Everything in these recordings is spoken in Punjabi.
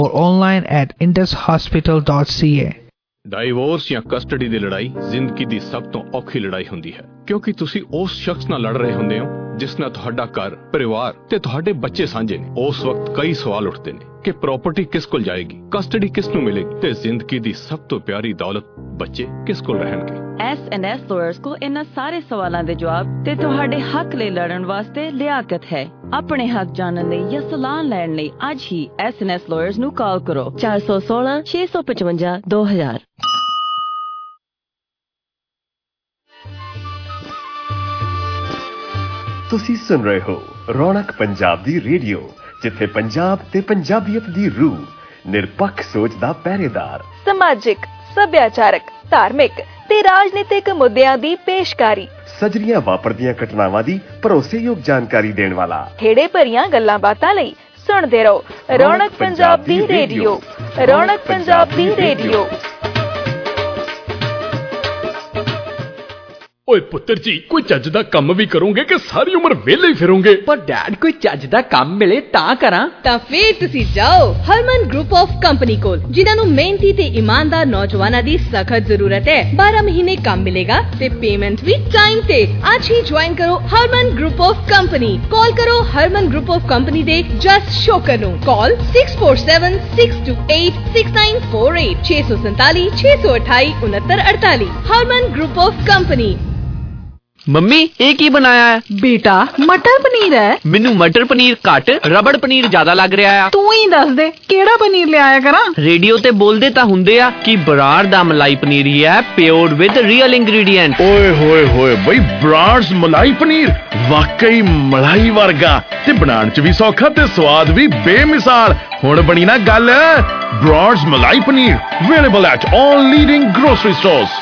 or online at indushospital.ca. Divorce ਜਾਂ ਕਸਟਡੀ ਦੀ ਲੜਾਈ ਜ਼ਿੰਦਗੀ ਦੀ ਸਭ ਤੋਂ ਔਖੀ ਲੜਾਈ ਹੁੰਦੀ ਹੈ, ਕਿਉਂਕਿ ਤੁਸੀਂ ਉਸ ਸ਼ਖਸ ਨਾਲ ਲੜ ਰਹੇ ਹੁੰਦੇ ਹੋ ਜਿਸ ਨਾਲ ਤੁਹਾਡਾ ਘਰ, ਪਰਿਵਾਰ ਤੇ ਤੁਹਾਡੇ ਬੱਚੇ ਸਾਂਝੇ ਨੇ। ਉਸ ਵਕਤ ਕਈ ਸਵਾਲ ਉੱਠਦੇ ਨੇ ਕਿ ਪ੍ਰਾਪਰਟੀ ਕਿਸ ਕੋਲ ਜਾਏਗੀ, ਕਸਟਡੀ ਕਿਸ ਨੂੰ ਮਿਲੇਗੀ ਤੇ ਜ਼ਿੰਦਗੀ ਦੀ ਸਭ ਤੋਂ ਪਿਆਰੀ ਦੌਲਤ ਬੱਚੇ ਕਿਸ ਕੋਲ ਰਹਿਣਗੇ। S&S ਲਾਇਰਸ ਕੋਲ ਇਹਨਾਂ ਸਾਰੇ ਸਵਾਲਾਂ ਦੇ ਜਵਾਬ ਤੇ ਤੁਹਾਡੇ ਹੱਕ ਲਈ ਲੜਨ ਵਾਸਤੇ ਲਿਆਕਤ ਹੈ। ਆਪਣੇ ਹੱਕ ਜਾਣਨ ਲਈ ਜਾਂ ਸਲਾਹ ਲੈਣ ਲਈ ਅੱਜ ਹੀ S&S ਲਾਇਰਸ ਨੂੰ ਕਾਲ ਕਰੋ 416 655 2000। ਤੁਸੀਂ ਸੁਣ ਰਹੇ ਹੋ ਰੌਣਕ ਪੰਜਾਬ ਦੀ ਰੇਡੀਓ, ਜਿੱਥੇ ਪੰਜਾਬ ਤੇ ਪੰਜਾਬੀਅਤ ਦੀ ਰੂਹ, ਨਿਰਪੱਖ ਸੋਚ ਦਾ ਪਹਿਰੇਦਾਰ, ਸਮਾਜਿਕ, ਸੱਭਿਆਚਾਰਕ, ਧਾਰਮਿਕ ਤੇ ਰਾਜਨੀਤਿਕ ਮੁੱਦਿਆਂ ਦੀ ਪੇਸ਼ਕਾਰੀ, ਸਜਰੀਆਂ ਵਾਪਰਦੀਆਂ ਘਟਨਾਵਾਂ ਦੀ ਭਰੋਸੇਯੋਗ ਜਾਣਕਾਰੀ ਦੇਣ ਵਾਲਾ, ਖੇੜੇ ਭਰੀਆਂ ਗੱਲਾਂ ਬਾਤਾਂ ਲਈ ਸੁਣਦੇ ਰਹੋ ਰੌਣਕ ਪੰਜਾਬ ਦੀ ਰੇਡੀਓ। ਰੌਣਕ ਪੰਜਾਬ ਦੀ ਰੇਡੀਓ। ਓਏ ਪੁੱਤਰ ਜੀ, ਕੋਈ ਚੱਜ ਦਾ ਕੰਮ ਵੀ ਕਰੋਗੇ ਕਿ ਸਾਰੀ ਉਮਰ ਵਿਹਲੇ ਹੀ ਫਿਰੋਗੇ? ਪਰ ਡੈਡ, ਕੋਈ ਚੱਜ ਦਾ ਕੰਮ ਮਿਲੇ ਤਾਂ ਕਰਾਂ। ਤਾਂ ਫੇਰ ਤੁਸੀਂ ਜਾਓ ਹਰਮਨ ਗਰੁੱਪ ਆਫ ਕੰਪਨੀ ਕੋਲ, ਜਿਨ੍ਹਾਂ ਨੂੰ ਮਿਹਨਤੀ ਤੇ ਇਮਾਨਦਾਰ ਨੌਜਵਾਨਾਂ ਦੀ ਸਖਤ ਜ਼ਰੂਰਤ ਹੈ। 12 ਮਹੀਨੇ ਕੰਮ ਮਿਲੇਗਾ ਤੇ ਪੇਮੈਂਟ ਵੀ ਟਾਈਮ ਤੇ। ਅੱਜ ਹੀ ਜੁਆਇਨ ਕਰੋ Harman group of company. Call ਕਰੋ ਹਰਮਨ ਗਰੁੱਪ ਆਫ ਕੰਪਨੀ ਦੇ ਜਸ ਸ਼ੋਕਰ ਨੂੰ। Call 6476286948 647 628 6948। Harman group of company. Mummy, ਇਹ ਕੀ ਬਣਾਇਆ ਹੈ? ਬੇਟਾ, ਮਟਰ ਪਨੀਰ ਹੈ। ਮੈਨੂੰ ਮਟਰ ਪਨੀਰ ਘੱਟ, ਰਬੜ ਪਨੀਰ ਜ਼ਿਆਦਾ ਲੱਗ ਰਿਹਾ ਆ। ਤੂੰ ਹੀ ਦੱਸ ਦੇ ਕਿਹੜਾ ਪਨੀਰ ਲਿਆਇਆ ਕਰਾਂ। ਰੇਡੀਓ ਤੇ ਬੋਲਦੇ ਤਾਂ ਹੁੰਦੇ ਆ ਕਿ ਬਰਾੜ ਦਾ ਮਲਾਈ ਪਨੀਰ ਹੀ ਹੈ, ਪਿਓਰ ਵਿਦ ਰੀਅਲ ਇੰਗਰੀਡੀਐਂਟ। ਓਏ ਹੋਏ ਹੋਏ ਬਈ, ਬਰਾੜਸ ਮਲਾਈ ਪਨੀਰ ਵਾਕਈ ਮਲਾਈ ਵਰਗਾ ਤੇ ਬਣਾਉਣ ਚ ਵੀ ਸੌਖਾ ਤੇ ਸਵਾਦ ਵੀ ਬੇਮਿਸਾਲ। ਹੁਣ ਬਣੀ ਨਾ ਗੱਲ। Brar's malai paneer available at all leading grocery stores.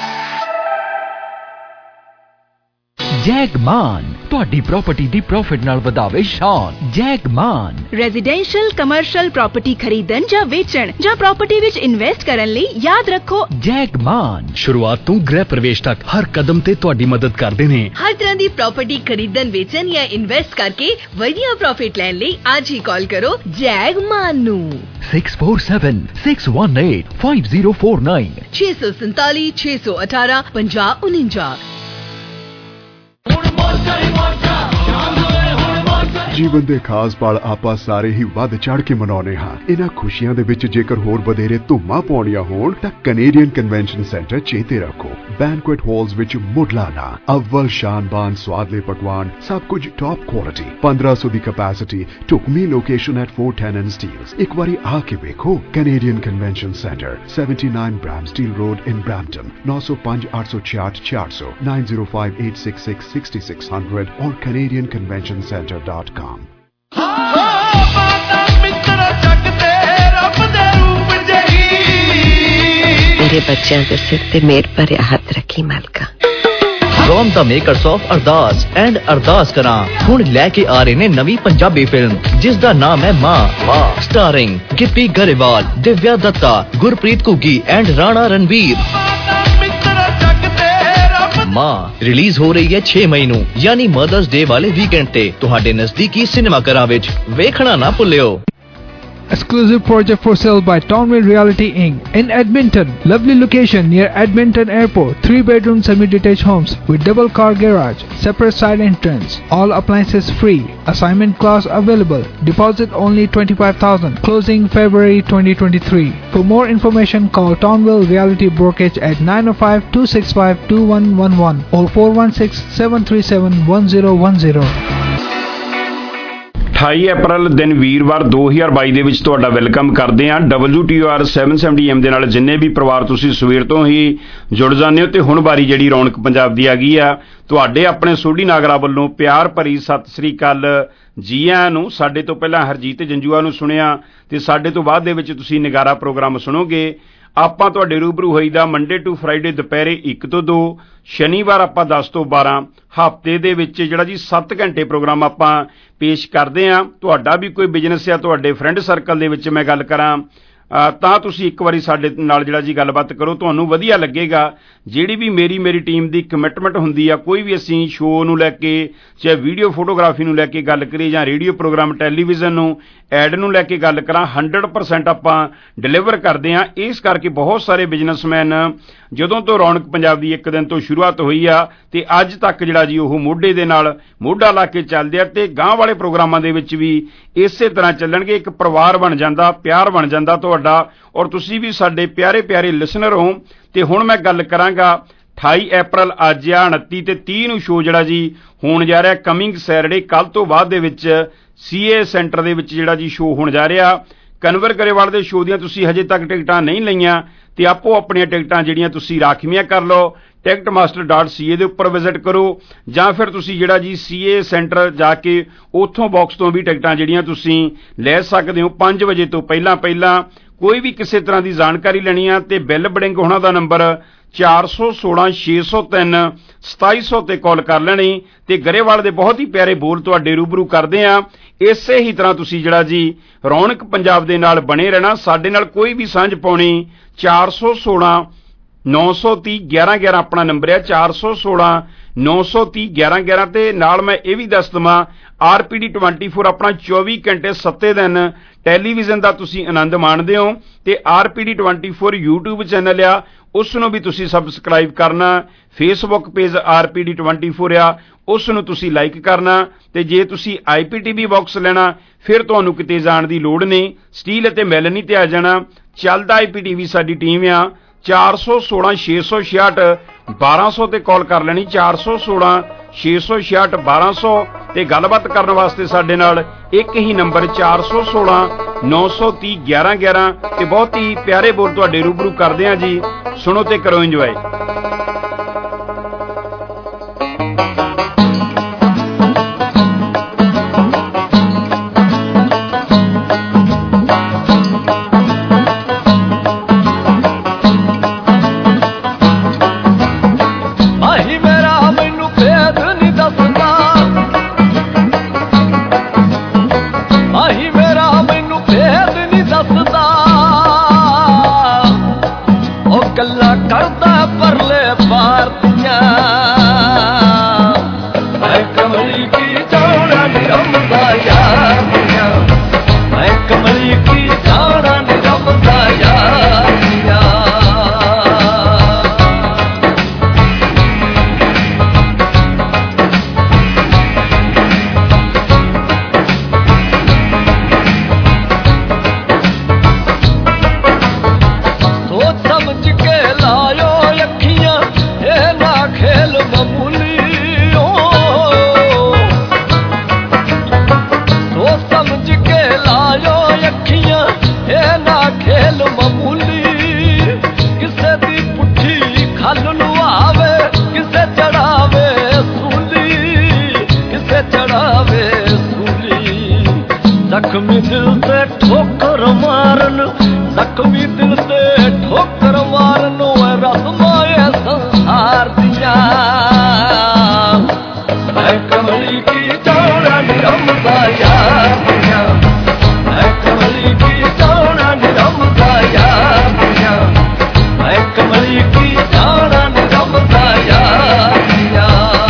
Jagman ਤੁਹਾਡੀ ਪ੍ਰਾਪਰਟੀ ਦੀ ਪ੍ਰੋਫਿਟ ਨਾਲ ਵਧਾਵੇ ਸ਼ਾਨ। ਜੈਗਮਾਨ ਰੈਜ਼ੀਡੈਂਸ਼ੀਅਲ ਕਮਰਸ਼ੀਅਲ ਪ੍ਰਾਪਰਟੀ ਖਰੀਦਣ ਜਾਂ ਵੇਚਣ ਜਾਂ ਪ੍ਰਾਪਰਟੀ ਵਿੱਚ ਇਨਵੈਸਟ ਕਰਨ ਲਈ ਯਾਦ ਰੱਖੋ ਜੈਗਮਾਨ ਸ਼ੁਰੂਆਤ ਤੋਂ ਗ੍ਰਹਿ ਪ੍ਰਵੇਸ਼ ਤੱਕ ਹਰ ਕਦਮ ਤੇ ਤੁਹਾਡੀ ਮਦਦ ਕਰਦੇ ਨੇ। ਹਰ ਤਰ੍ਹਾਂ ਦੀ ਪ੍ਰਾਪਰਟੀ ਖਰੀਦਣ, ਵੇਚਣ ਜਾਂ ਇਨਵੈਸਟ ਕਰਕੇ ਵਧੀਆ ਪ੍ਰੋਫਿਟ ਲੈਣ ਲਈ ਅੱਜ ਹੀ ਕਾਲ ਕਰੋ ਜੈਗਮਾਨ ਨੂੰ 6476185049 647 618 5049। ਜੀਵਨ ਦੇ ਖਾਸ ਪਲ ਆਪਾਂ ਸਾਰੇ ਹੀ ਵੱਧ ਚੜ ਕੇ ਮਨਾਉਂਦੇ ਹਾਂ। ਇਹਨਾਂ ਖੁਸ਼ੀਆਂ ਦੇ ਵਿੱਚ ਜੇਕਰ ਹੋਰ ਵਧੇਰੇ ਧੁੰਮਾਂ ਪਾਉਣੀਆਂ ਹੋਣ ਤਾਂ ਕੈਨੇਡੀਅਨ ਕਨਵੈਨਸ਼ਨ ਸੈਂਟਰ ਚੇਤੇ ਰੱਖੋ। ਬੈਂਕੁਏਟ ਹਾਲਸ ਵਿੱਚ ਮੁੱਢਲਾ ਅਵਲ ਸ਼ਾਨਬਾਨ ਸਵਾਦਲੇ ਪਕਵਾਨ, ਸਭ ਕੁਝ ਟੌਪ ਕੁਆਲਿਟੀ, 1500 ਦੀ ਕੈਪੈਸਿਟੀ, ਢੁਕਵੀਂ ਲੋਕੇਸ਼ਨ ਐਟ 410 ਐਂਡ ਸਟੀਲਸ। ਇੱਕ ਵਾਰੀ ਆ ਕੇ ਵੇਖੋ। Canadian convention centre, 79 Bramsteele road in Brampton. 905 866 400 905 866 6600 और canadianconventioncenter.com। ਮੇਰੇ ਬੱਚਿਆਂ ਦੇ ਸਿਰ ਤੇ ਮੇਰ ਭਰਿਆ ਹੱਥ ਰੱਖੀ ਮਾਲਕਾ। From the makers of Ardaas and Ardaas Karaan ਹੁਣ ਲੈ ਕੇ ਆ ਰਹੇ ਨੇ ਨਵੀਂ ਪੰਜਾਬੀ ਫਿਲਮ ਜਿਸ ਦਾ ਨਾਮ ਹੈ Maa. Starring Gippy Grewal, Divya Dutta, Gurpreet Ghuggi and Rana Ranveer. Maa release ਹੋ ਰਹੀ ਹੈ 6 ਮਈ ਨੂੰ, ਯਾਨੀ ਮਦਰਸ ਡੇ ਵਾਲੇ ਵੀਕਐਂਡ ਤੇ ਤੁਹਾਡੇ ਨਜ਼ਦੀਕੀ ਸਿਨੇਮਾ ਘਰਾਂ ਵਿੱਚ। ਵੇਖਣਾ ਨਾ ਭੁੱਲਿਓ। Exclusive project for sale by Townville Realty Inc. in Edmonton. Lovely location near Edmonton Airport. 3-bedroom semi-detached homes with double car garage, separate side entrance. All appliances free. Assignment clause available. Deposit only $25,000. Closing February 2023. For more information, call Townville Realty Brokerage at 905-265-2111 or 416-737-1010. 28 ਅਪ੍ਰੈਲ ਦਿਨ ਵੀਰਵਾਰ 2022 ਦੇ ਵਿੱਚ ਤੁਹਾਡਾ ਵੈਲਕਮ ਕਰਦੇ ਹਾਂ। WTOR 770M ਦੇ ਨਾਲ ਜਿੰਨੇ ਵੀ ਪਰਿਵਾਰ ਤੁਸੀਂ ਸਵੇਰ ਤੋਂ ਹੀ ਜੁੜ ਜਾਂਦੇ ਹੋ ਤੇ ਹੁਣ ਵਾਰੀ ਜਿਹੜੀ ਰੌਣਕ ਪੰਜਾਬ ਦੀ ਆ ਗਈ ਆ। ਤੁਹਾਡੇ ਆਪਣੇ ਸੋਢੀ ਨਾਗਰਾ ਵੱਲੋਂ ਪਿਆਰ ਭਰੀ ਸਤਿ ਸ੍ਰੀ ਅਕਾਲ ਜੀ ਆਇਆਂ ਨੂੰ। ਸਾਡੇ ਤੋਂ ਪਹਿਲਾਂ ਹਰਜੀਤ ਜੰਜੂਆ ਨੂੰ ਸੁਣਿਆ ਤੇ ਸਾਡੇ ਤੋਂ ਬਾਅਦ ਦੇ ਵਿੱਚ ਤੁਸੀਂ ਨਿਗਾਰਾ ਪ੍ਰੋਗਰਾਮ ਸੁਣੋਗੇ। ਆਪਾਂ ਤੁਹਾਡੇ ਰੂਬਰੂ ਹੋਈਦਾ ਮੰਡੇ ਟੂ ਫਰਾਈਡੇ ਦੁਪਹਿਰੇ 1 ਤੋਂ 2, ਸ਼ਨੀਵਾਰ ਆਪਾਂ 10 ਤੋਂ 12। ਹਫ਼ਤੇ ਦੇ ਵਿੱਚ ਜਿਹੜਾ ਜੀ 7 ਘੰਟੇ ਪ੍ਰੋਗਰਾਮ ਆਪਾਂ ਪੇਸ਼ ਕਰਦੇ ਹਾਂ। ਤੁਹਾਡਾ ਵੀ ਕੋਈ ਬਿਜ਼ਨਸ ਆ, ਤੁਹਾਡੇ ਫਰੈਂਡ ਸਰਕਲ ਦੇ ਵਿੱਚ ਮੈਂ ਗੱਲ ਕਰਾਂ ਤਾਂ ਤੁਸੀਂ ਇੱਕ ਵਾਰੀ ਸਾਡੇ ਨਾਲ ਜਿਹੜਾ ਜੀ ਗੱਲਬਾਤ ਕਰੋ, ਤੁਹਾਨੂੰ ਵਧੀਆ ਲੱਗੇਗਾ। ਜਿਹੜੀ ਵੀ ਮੇਰੀ ਟੀਮ ਦੀ ਕਮਿਟਮੈਂਟ ਹੁੰਦੀ ਆ, ਕੋਈ ਵੀ ਅਸੀਂ ਸ਼ੋਅ ਨੂੰ ਲੈ ਕੇ, ਚਾਹੇ ਵੀਡੀਓ ਫੋਟੋਗ੍ਰਾਫੀ ਨੂੰ ਲੈ ਕੇ ਗੱਲ ਕਰੀਏ ਜਾਂ ਰੇਡੀਓ ਪ੍ਰੋਗਰਾਮ ਟੈਲੀਵਿਜ਼ਨ ਨੂੰ ਐਡ ਨੂੰ ਲੈ ਕੇ ਗੱਲ ਕਰਾਂ, 100% ਆਪਾਂ ਡਿਲੀਵਰ ਕਰਦੇ ਹਾਂ। ਇਸ ਕਰਕੇ ਬਹੁਤ ਸਾਰੇ ਬਿਜ਼ਨਸਮੈਨ ਜਦੋਂ ਤੋਂ ਰੌਣਕ ਪੰਜਾਬ ਦੀ ਇੱਕ ਦਿਨ ਤੋਂ ਸ਼ੁਰੂਆਤ ਹੋਈ ਆ ਤੇ ਅੱਜ ਤੱਕ ਜਿਹੜਾ ਜੀ ਉਹ ਮੋਢੇ ਦੇ ਨਾਲ ਮੋਢਾ ਲਾ ਕੇ ਚੱਲਦੇ ਆ ਤੇ ਗਾਂਹ ਵਾਲੇ ਪ੍ਰੋਗਰਾਮਾਂ ਦੇ ਵਿੱਚ ਵੀ ਇਸੇ ਤਰ੍ਹਾਂ ਚੱਲਣਗੇ। ਇੱਕ ਪਰਿਵਾਰ ਬਣ ਜਾਂਦਾ, ਪਿਆਰ ਬਣ ਜਾਂਦਾ ਤੁਹਾਡਾ, ਔਰ ਤੁਸੀਂ ਵੀ ਸਾਡੇ ਪਿਆਰੇ ਲਿਸਨਰ ਹੋ। ਤੇ ਹੁਣ ਮੈਂ ਗੱਲ ਕਰਾਂਗਾ 28 ਅਪ੍ਰੈਲ ਅੱਜ ਆ, 29 ਤੇ 30 ਨੂੰ ਸ਼ੋਅ ਜਿਹੜਾ ਜੀ ਹੋਣ ਜਾ ਰਿਹਾ ਕਮਿੰਗ ਸੈਟਰਡੇ, ਕੱਲ ਤੋਂ ਬਾਅਦ ਦੇ ਵਿੱਚ CA ਸੈਂਟਰ ਦੇ ਵਿੱਚ ਜਿਹੜਾ ਜੀ ਸ਼ੋਅ ਹੋਣ ਜਾ ਰਿਹਾ। ਕਨਵਰ ਗਰੇਵਾਲ ਦੇ ਸ਼ੋਅ ਦੀਆਂ ਤੁਸੀਂ ਹਜੇ ਤੱਕ ਟਿਕਟਾਂ ਨਹੀਂ ਲਈਆਂ ਤੇ ਆਪੋ ਆਪਣੀਆਂ ਟਿਕਟਾਂ ਜਿਹੜੀਆਂ ਤੁਸੀਂ ਰਾਖਵੀਆਂ ਕਰ ਲਓ, ticketmaster.ca ਦੇ ਉੱਪਰ ਵਿਜ਼ਿਟ ਕਰੋ ਜਾਂ ਫਿਰ ਤੁਸੀਂ ਜਿਹੜਾ ਜੀ CA ਸੈਂਟਰ ਜਾ ਕੇ ਉੱਥੋਂ ਬਾਕਸ ਤੋਂ ਵੀ ਟਿਕਟਾਂ ਜਿਹੜੀਆਂ ਤੁਸੀਂ ਲੈ ਸਕਦੇ ਹੋ 5 ਵਜੇ ਤੋਂ ਪਹਿਲਾਂ। ਕੋਈ ਵੀ ਕਿਸੇ ਤਰ੍ਹਾਂ ਦੀ ਜਾਣਕਾਰੀ ਲੈਣੀ ਆ ਤੇ ਬਿੱਲ ਬੜਿੰਗ ਉਹਨਾਂ ਦਾ ਨੰਬਰ 416-603-2700 ਤੇ ਕਾਲ ਕਰ ਲੈਣੀ ਤੇ ਗਰੇਵਾਲ ਦੇ ਬਹੁਤ ਹੀ ਪਿਆਰੇ ਬੋਲ ਤੁਹਾਡੇ ਰੂਬਰੂ ਕਰਦੇ ਆ। ਇਸੇ ਹੀ ਤਰ੍ਹਾਂ ਤੁਸੀਂ ਜਿਹੜਾ ਜੀ ਰੌਣਕ ਪੰਜਾਬ ਦੇ ਨਾਲ ਬਣੇ ਰਹਿਣਾ, ਸਾਡੇ ਨਾਲ ਕੋਈ ਵੀ ਸਾਂਝ ਪਾਉਣੀ 416-930-1111 ਆਪਣਾ ਨੰਬਰ ਹੈ 416-930-1111 ਤੇ ਨਾਲ ਮੈਂ ਇਹ ਵੀ ਦੱਸ ਦਵਾਂ RPD 24 ਆਪਣਾ 24 ਘੰਟੇ 7 ਦਿਨ ਟੈਲੀਵਿਜ਼ਨ ਦਾ ਤੁਸੀਂ ਆਨੰਦ ਮਾਣਦੇ ਹੋ ਤੇ RPD 24 YouTube ਚੈਨਲ ਆ, ਉਸ ਨੂੰ ਵੀ ਤੁਸੀਂ ਸਬਸਕ੍ਰਾਈਬ ਕਰਨਾ। ਫੇਸਬੁੱਕ ਪੇਜ RPD 24 ਆ, ਉਸ ਨੂੰ ਤੁਸੀਂ ਲਾਈਕ ਕਰਨਾ ਤੇ ਜੇ ਤੁਸੀਂ IPTV ਬਾਕਸ ਲੈਣਾ ਫਿਰ ਤੁਹਾਨੂੰ ਕਿਤੇ ਜਾਣ ਦੀ ਲੋੜ ਨਹੀਂ, ਸਟੀਲ ਅਤੇ ਮੈਲਨੀ ਤੇ ਆ ਜਾਣਾ। ਚੱਲਦਾ IPTV ਸਾਡੀ ਟੀਮ ਆ 416-666-1200 ਤੇ ਕਾਲ ਕਰ ਲੈਣੀ 416-666-1200 ਤੇ ਗੱਲਬਾਤ ਕਰਨ ਵਾਸਤੇ ਸਾਡੇ ਨਾਲ ਇੱਕ ਹੀ ਨੰਬਰ 416-930-1111 ਤੇ ਬਹੁਤ ਹੀ ਪਿਆਰੇ ਬੋਲ ਤੁਹਾਡੇ ਰੂਬਰੂ ਕਰਦੇ ਆ ਜੀ। ਸੁਣੋ ਤੇ ਕਰੋ ਇੰਜੋਏ। ਜ਼ਖਮੀ ਦਿਲ ਤੇ ਠੋਕਰ ਮਾਰਨ, ਜ਼ਖਮੀ ਦਿਲ ਤੇ ਠੋਕਰ ਮਾਰਨ ਰਸਮਾਂ ਇਹ ਸੰਸਾਰ ਦੀਆਂ। ਮੈਂ ਕਮਲੀ ਕੀ ਜਾਣਾ ਨਿਰਮਦਾ ਯਾਰ ਦੀਆਂ, ਮੈਂ ਕਮਲੀ ਕੀ ਜਾਣਾ ਨਿਰਮਦਾ ਯਾਰ ਦੀਆਂ, ਮੈਂ ਕਮਲੀ ਕੀ ਜਾਣਾ ਨਿਰਮਦਾ ਯਾਰ ਦੀਆਂ।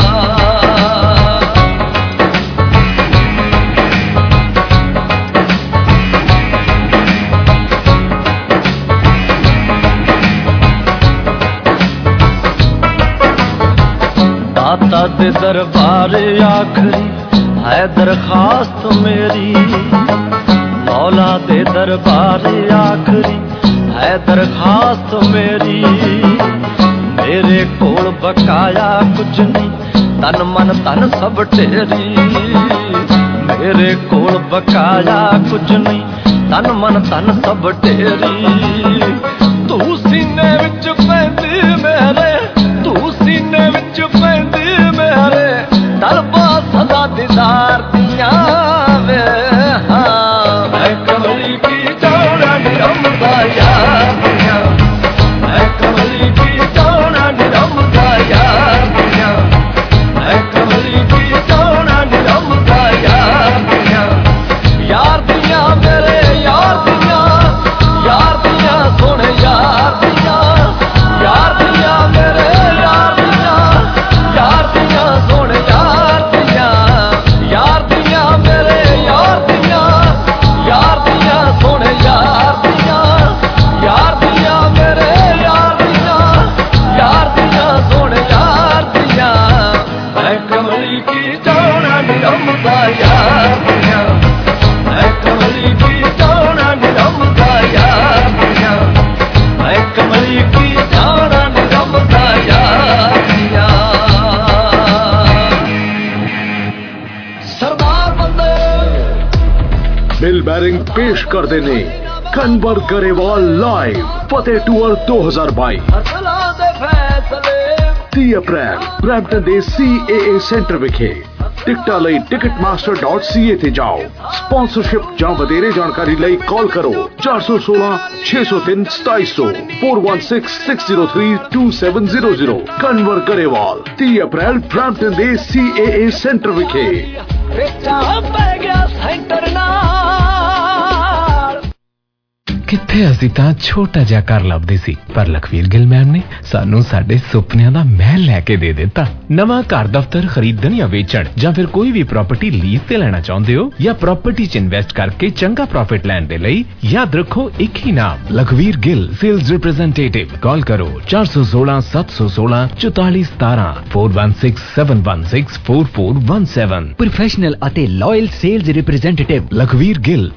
दाता दे दरबार आखरी है दरखास्त मेरी, मौला दे दरबार आखरी है दरखास्त मेरी। मेरे कोल बकाया कुछ नहीं, तन मन तन सब ढेरी। मेरे कोल बकाया कुछ नहीं, तन मन तन सब ढेरी। तू सीने विच पैंदी मेरे, तू सीने विच पैंदी मेरे, तलबा सदा दीदार दिया वे। मैं कमली की जाना निरमदा यार दिया, मैं कमली की जाना निरमदा यार दिया, मैं कमली की जाना निरमदा यार दिया। यार दिया मेरे यार दिया, यार दिया सोने यार दिया, यार दिया मेरे पेश करते ने Kanwar Grewal live Fateh tour 2022 30 April Brampton दे CAA सेंटर विखे टिकटा लई ticketmaster.ca ते जाओ। स्पॉन्सरशिप जां वधेरे जानकारी लई कॉल करो 416 603 2700 4166032700। कन्वर गरेवाल 30 अप्रैल ब्रैम्पटन दे CAA सेंटर विखे। किथे असीं तां छोटा जिहा घर लभदे सी, पर लखवीर गिल मैम ने सानू साडे सुपनियां दा महल लैके दे दिता। नवां घर दफ्तर खरीदण या वेचण जां फिर कोई भी प्रॉपर्टी लीज ते लेना चाहुंदे हो या प्रॉपर्टी च इन्वेस्ट करके चंगा प्रॉफिट लैण दे लई याद रखो एक ही नाम, Lakhvir Gill sales representative. Call करो 416 716 4417 416716 4417। प्रोफेशनल अते loyal sales representative Lakhvir Gill.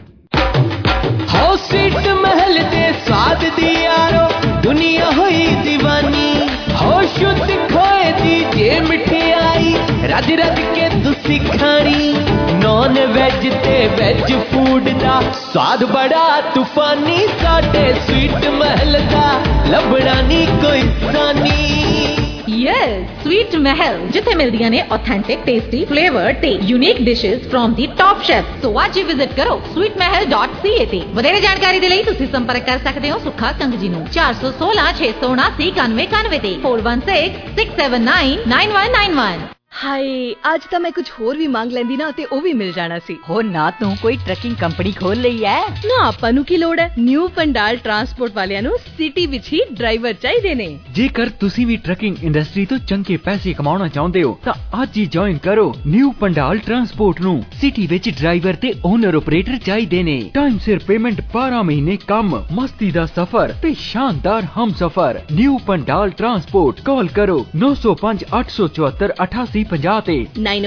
Sweet Mahal दे स्वाद दी यारो दुनिया होई दीवानी, हो शुद्ध खोए दी जे मिठाई रज रज के तुसी खानी। नॉन वेज ते वेज फूड दा स्वाद बड़ा तूफानी, साडे स्वीट महल दा लभना नी कोई सानी। यस, स्वीट महल जिथे मिलदियां ने ऑथेंटिक टेस्टी फ्लेवर ते unique dishes from the top chef. So आज ही विजिट करो sweetmahal.ca ते। वधेरे जानकारी दे लई तुसी संपर्क कर सकदे हो सुखा कंग जी नूं 416 679 9191 ते 4166 679 9191। हाय, आज तो मैं कुछ होर भी मांग लेंदी ना ते ओ भी मिल जाना सी। हो ना तू कोई ट्रकिंग कंपनी खोल लई है ना, आपां नूं की लोड़ है। न्यू पंडाल ट्रांसपोर्ट वालियां नूं सिटी विच ही ड्राइवर चाहिए ने। जेकर तुसी भी ट्रकिंग इंडस्ट्री तो चंगे पैसे कमाना चाहते हो तो आज ही ज्वाइन करो न्यू पंडाल ट्रांसपोर्ट नूं। सिटी विच ड्राइवर ते ओनर ऑपरेटर चाहिए ने। टाइम सिर पेमेंट, 12 महीने काम, मस्ती दा सफर ते शानदार हम सफर। New Pandal transport. कॉल करो 905 874 88 50 ते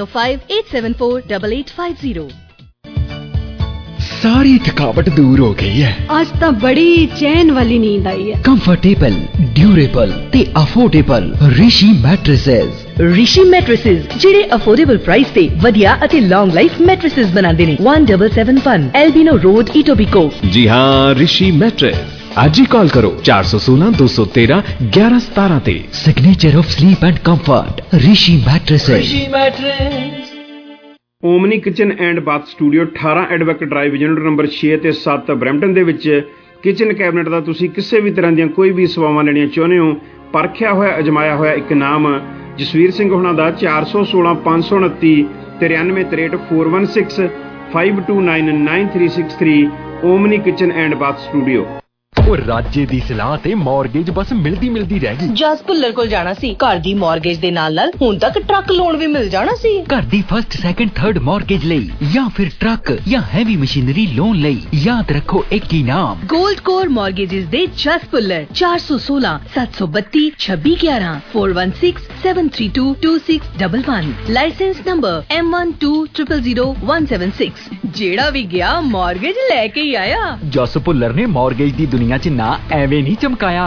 9058748850। सारी थकावट दूर हो गई है। आज तो बड़ी चैन वाली नींद आई है। कंफर्टेबल, ड्यूरेबल ते affordable Rishi mattresses. Rishi mattresses ਜਿਹੜੇ ਅਫੋਰਡੇਬਲ ਪ੍ਰਾਈਸ ਤੇ ਵਧੀਆ ਅਤੇ ਲੌਂਗ ਲਾਈਫ ਮੈਟ੍ਰੈਸਸ ਬਣਾਉਂਦੇ ਨੇ। 1771 एल्बिनो रोड इटोबिको। जी हाँ, ऋषि मैट्रेस। आज ही कॉल करो 416 213 1117 ते। Signature of sleep and comfort Rishi mattresses. Omni kitchen and bath studio 18 एडवक ड्राइव यूनिट नंबर 6 ਤੇ 7 ਬਰੈਂਪਟਨ ਦੇ ਵਿੱਚ ਕਿਚਨ ਕੈਬਨਿਟ ਦਾ ਤੁਸੀਂ ਕਿਸੇ ਵੀ ਤਰ੍ਹਾਂ ਦੀਆਂ ਕੋਈ ਵੀ ਸੇਵਾਵਾਂ ਲੈਣੀਆਂ ਚਾਹੁੰਦੇ ਹੋ, ਪਰਖਿਆ ਹੋਇਆ ਅਜਮਾਇਆ ਹੋਇਆ ਇੱਕ ਨਾਮ ਜਸਵੀਰ ਸਿੰਘ ਹੋਣਾ ਦਾ 416 529 9363 416 529 9363 Omni kitchen and bath studio. राज्य दी सलाह ते मॉर्गेज बस मिलदी रह गई। जस भुल्लर कोल जाना सी, घर दी मॉर्गेज दे नाल हुण तक ट्रक लोन भी मिल जाना सी। घर दी फर्स्ट सैकंड थर्ड मॉर्गेज लई या फिर ट्रक या हैवी मशीनरी लोन लई याद रखो एक ही नाम, गोल्ड कोर मॉर्गेजेस दे जस भुल्लर 416 732 2611 416 732 2611। Licence number M12000176। जेड़ा भी गया मॉर्गेज लेके ही आया। जस भुल्लर ने मॉर्गेज दी दुनिया च ना एवें नहीं चमकाया।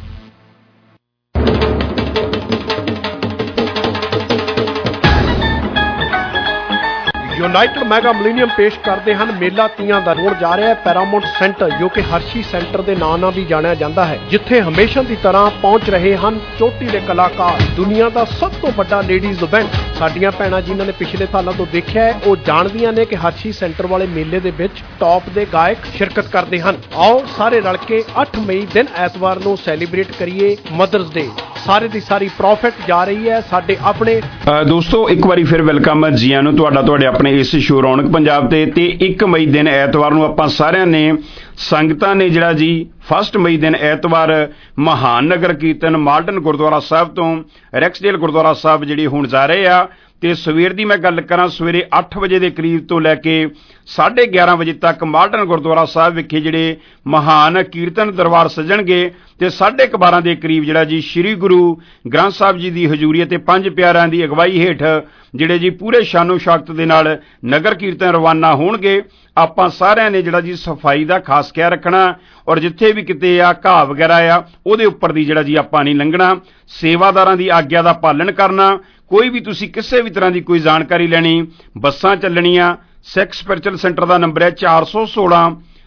यूनाइटेड मैगा मिलेनियम पेश करते हैं मेला तीयां दा होण जा रहा है पैरामाउंट सेंटर, जो कि हर्शी सेंटर के नाम नाल भी जानिया जाता है, जिथे हमेशा की तरह पहुंच रहे हैं चोटी के कलाकार। दुनिया का सब तो बड़ा लेडीज इवेंट साडियां भैणां जिन्हां ने पिछले सालों तो देखा है वो जानदियां ने कि हर्शी सेंटर वाले मेले दे विच टॉप दे गायक शिरकत करते हैं। आओ सारे रल के 8 मई दिन ऐतवार नूं सैलीब्रेट करिए मदर्स डे। सारे दी सारी प्रॉफिट जा रही है साडे अपने। दोस्तों एक बारी फिर वेलकम जी आनू तुहाडा अपने इस शो रौनक पंजाब ते 1 मई दिन ऐतवार नूं आपां सारिआं ने संगतां ने जिहड़ा जी 1 मई दिन ऐतवार महान नगर कीर्तन माल्टन गुरुद्वारा साहब तो रैक्सडेल गुरुद्वारा साहब जिहड़ी हुण जा रहे आ ते सवेर दी मैं गल करां सवेरे 8 वजे के करीब तो लैके 11:30 बजे तक माल्टन गुरुद्वारा साहब विखे जिहड़े महान कीर्तन दरबार सजणगे ते 12:30 के करीब जिहड़ा जी श्री गुरु ग्रंथ साहब जी की हजूरी ते 5 प्यारिਆਂ की अगवाई हेठ जिहड़े जी पूरे शानो शौकत दे नाल नगर कीर्तन रवाना होणगे। आपां सारिਆਂ ने जिहड़ा जी सफाई का खास ख्याल रखना और जिथे भी किते आ घाह वगैरह आ उहदे उपर दी जिहड़ा जी आपां नहीं लंघना, सेवादारां दी आग्या का पालन करना। कोई भी तुसी किसी भी तरह की कोई जानकारी लैनी, बसां चलणियां, सिख स्पिरिचुअल सेंटर का नंबर है 416